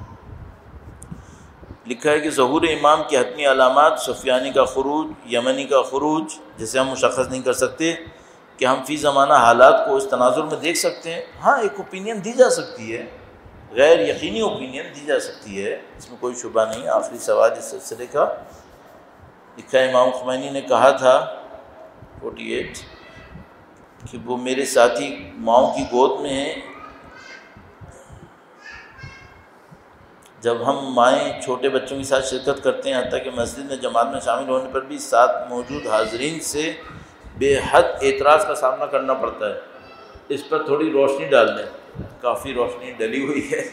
لکھا ہے کہ ظہور امام کی حتمی علامات سفیانی کا خروج، یمنی کا خروج، جسے ہم مشخص نہیں کر سکتے کہ ہم فی زمانہ حالات کو اس تناظر میں دیکھ سکتے ہیں. ہاں، ایک اوپینین دی جا سکتی ہے غیر یقینی اوپینین دی جا سکتی ہے، اس میں کوئی شبہ نہیں۔ آخری سوال اس سلسلے کا لکھا امام خمینی نے کہا تھا فورٹی ایٹ کہ وہ میرے ساتھی ماؤں کی گود میں ہیں، جب ہم مائیں چھوٹے بچوں کے ساتھ شرکت کرتے ہیں، حتیٰ کہ مسجد میں جماعت میں شامل ہونے پر بھی ساتھ موجود حاضرین سے بے حد اعتراض کا سامنا کرنا پڑتا ہے، اس پر تھوڑی روشنی ڈال دیں۔ کافی روشنی ڈلی ہوئی ہے،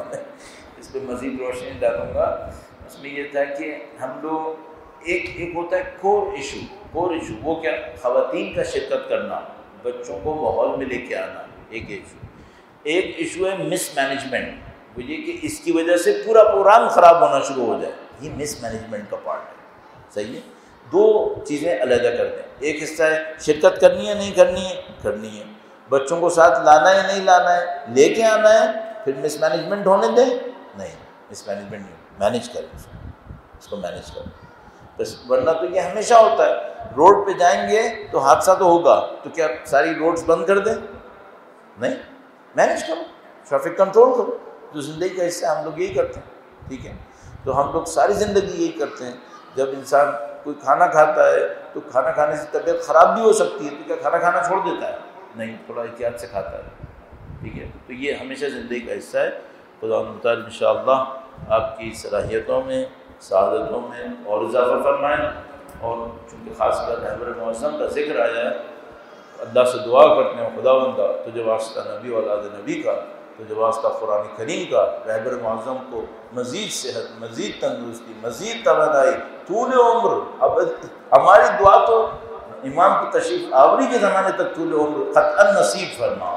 اس پہ مزید روشنی ڈالوں گا۔ اس میں یہ تھا کہ ہم لوگ ایک ایک ہوتا ہے کور ایشو، کور ایشو وہ کیا؟ خواتین کا شرکت کرنا، بچوں کو ماحول میں لے کے آنا، ایک ایشو۔ ایک ایشو ہے مس مینجمنٹ، وہ یہ کہ اس کی وجہ سے پورا پروگرام خراب ہونا شروع ہو جائے، یہ مس مینجمنٹ کا پارٹ ہے، صحیح ہے۔ دو چیزیں علیحدہ کر دیں، ایک حصہ ہے شرکت کرنی ہے نہیں کرنی ہے، کرنی ہے، بچوں کو ساتھ لانا ہے نہیں لانا ہے، لے کے آنا ہے، پھر مس مینجمنٹ ہونے دیں، نہیں مس مینجمنٹ نہیں، مینیج کریں اس کو اس کو مینیج کریں بس، ورنہ تو یہ ہمیشہ ہوتا ہے، روڈ پہ جائیں گے تو حادثہ تو ہوگا، تو کیا ساری روڈز بند کر دیں؟ نہیں، مینیج کرو، ٹریفک کنٹرول کرو، جو زندگی کا حصہ ہم لوگ یہی کرتے ہیں، ٹھیک ہے۔ تو ہم لوگ ساری زندگی یہی کرتے ہیں، جب انسان کوئی کھانا کھاتا ہے تو کھانا کھانے سے طبیعت خراب بھی ہو سکتی ہے، تو کیا کھانا کھانا چھوڑ دیتا ہے؟ نہیں، تھوڑا احتیاط سے کھاتا ہے، ٹھیک ہے۔ تو یہ ہمیشہ زندگی کا حصہ ہے۔ خدا متعال انشاءاللہ آپ کی صلاحیتوں میں، سعادتوں میں اور اضافہ فرمائیں، اور چونکہ خاص کر رہبر معظم کا ذکر آیا ہے، اللہ سے دعا کرتے ہیں خدا بندہ تجھے واسطہ نبی اور اولاد نبی کا، تجھے واسطہ قرآن کریم کا، رہبر معظم کو مزید صحت، مزید تندرستی، مزید توانائی، طول عمر۔ اب ہماری دعا تو امام کی تشریف آوری کے زمانے تک طول عمر قطعاً نصیب فرما۔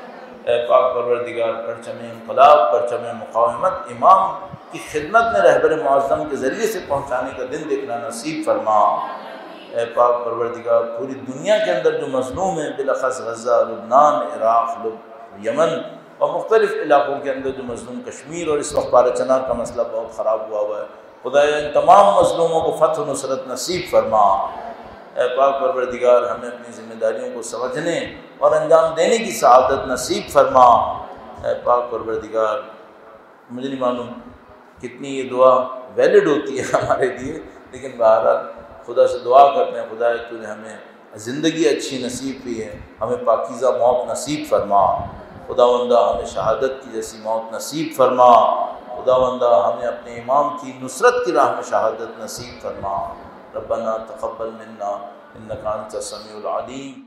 اے پاک پروردگار، پرچم انقلاب، پرچم مقاومت امام کی خدمت میں رہبر معظم کے ذریعے سے پہنچانے کا دن دیکھنا نصیب فرما۔ اے پاک پروردگار، پوری دنیا کے اندر جو مظلوم ہیں، بالاخص غزہ، لبنان، عراق، یمن اور مختلف علاقوں کے اندر جو مظلوم، کشمیر اور اس وقت پارا چنار کا مسئلہ بہت خراب ہوا ہوا ہے، خدایا ان تمام مظلوموں کو فتح و نصرت نصیب فرما۔ اے پاک پروردگار، ہمیں اپنی ذمہ داریوں کو سمجھنے اور انجام دینے کی سعادت نصیب فرما۔ اے پاک پروردگار، مجھے نہیں معلوم کتنی یہ دعا ویلڈ ہوتی ہے ہمارے لیے، لیکن بہرحال خدا سے دعا کرتے ہیں، خدا تو نے ہمیں زندگی اچھی نصیب کی ہے، ہمیں پاکیزہ موت نصیب فرما۔ خداوندہ ہمیں شہادت کی جیسی موت نصیب فرما۔ خداوندہ ہمیں اپنے امام کی نصرت کی راہ میں شہادت نصیب فرما۔ ربنا تقبل منا انک انت السمیع العلیم۔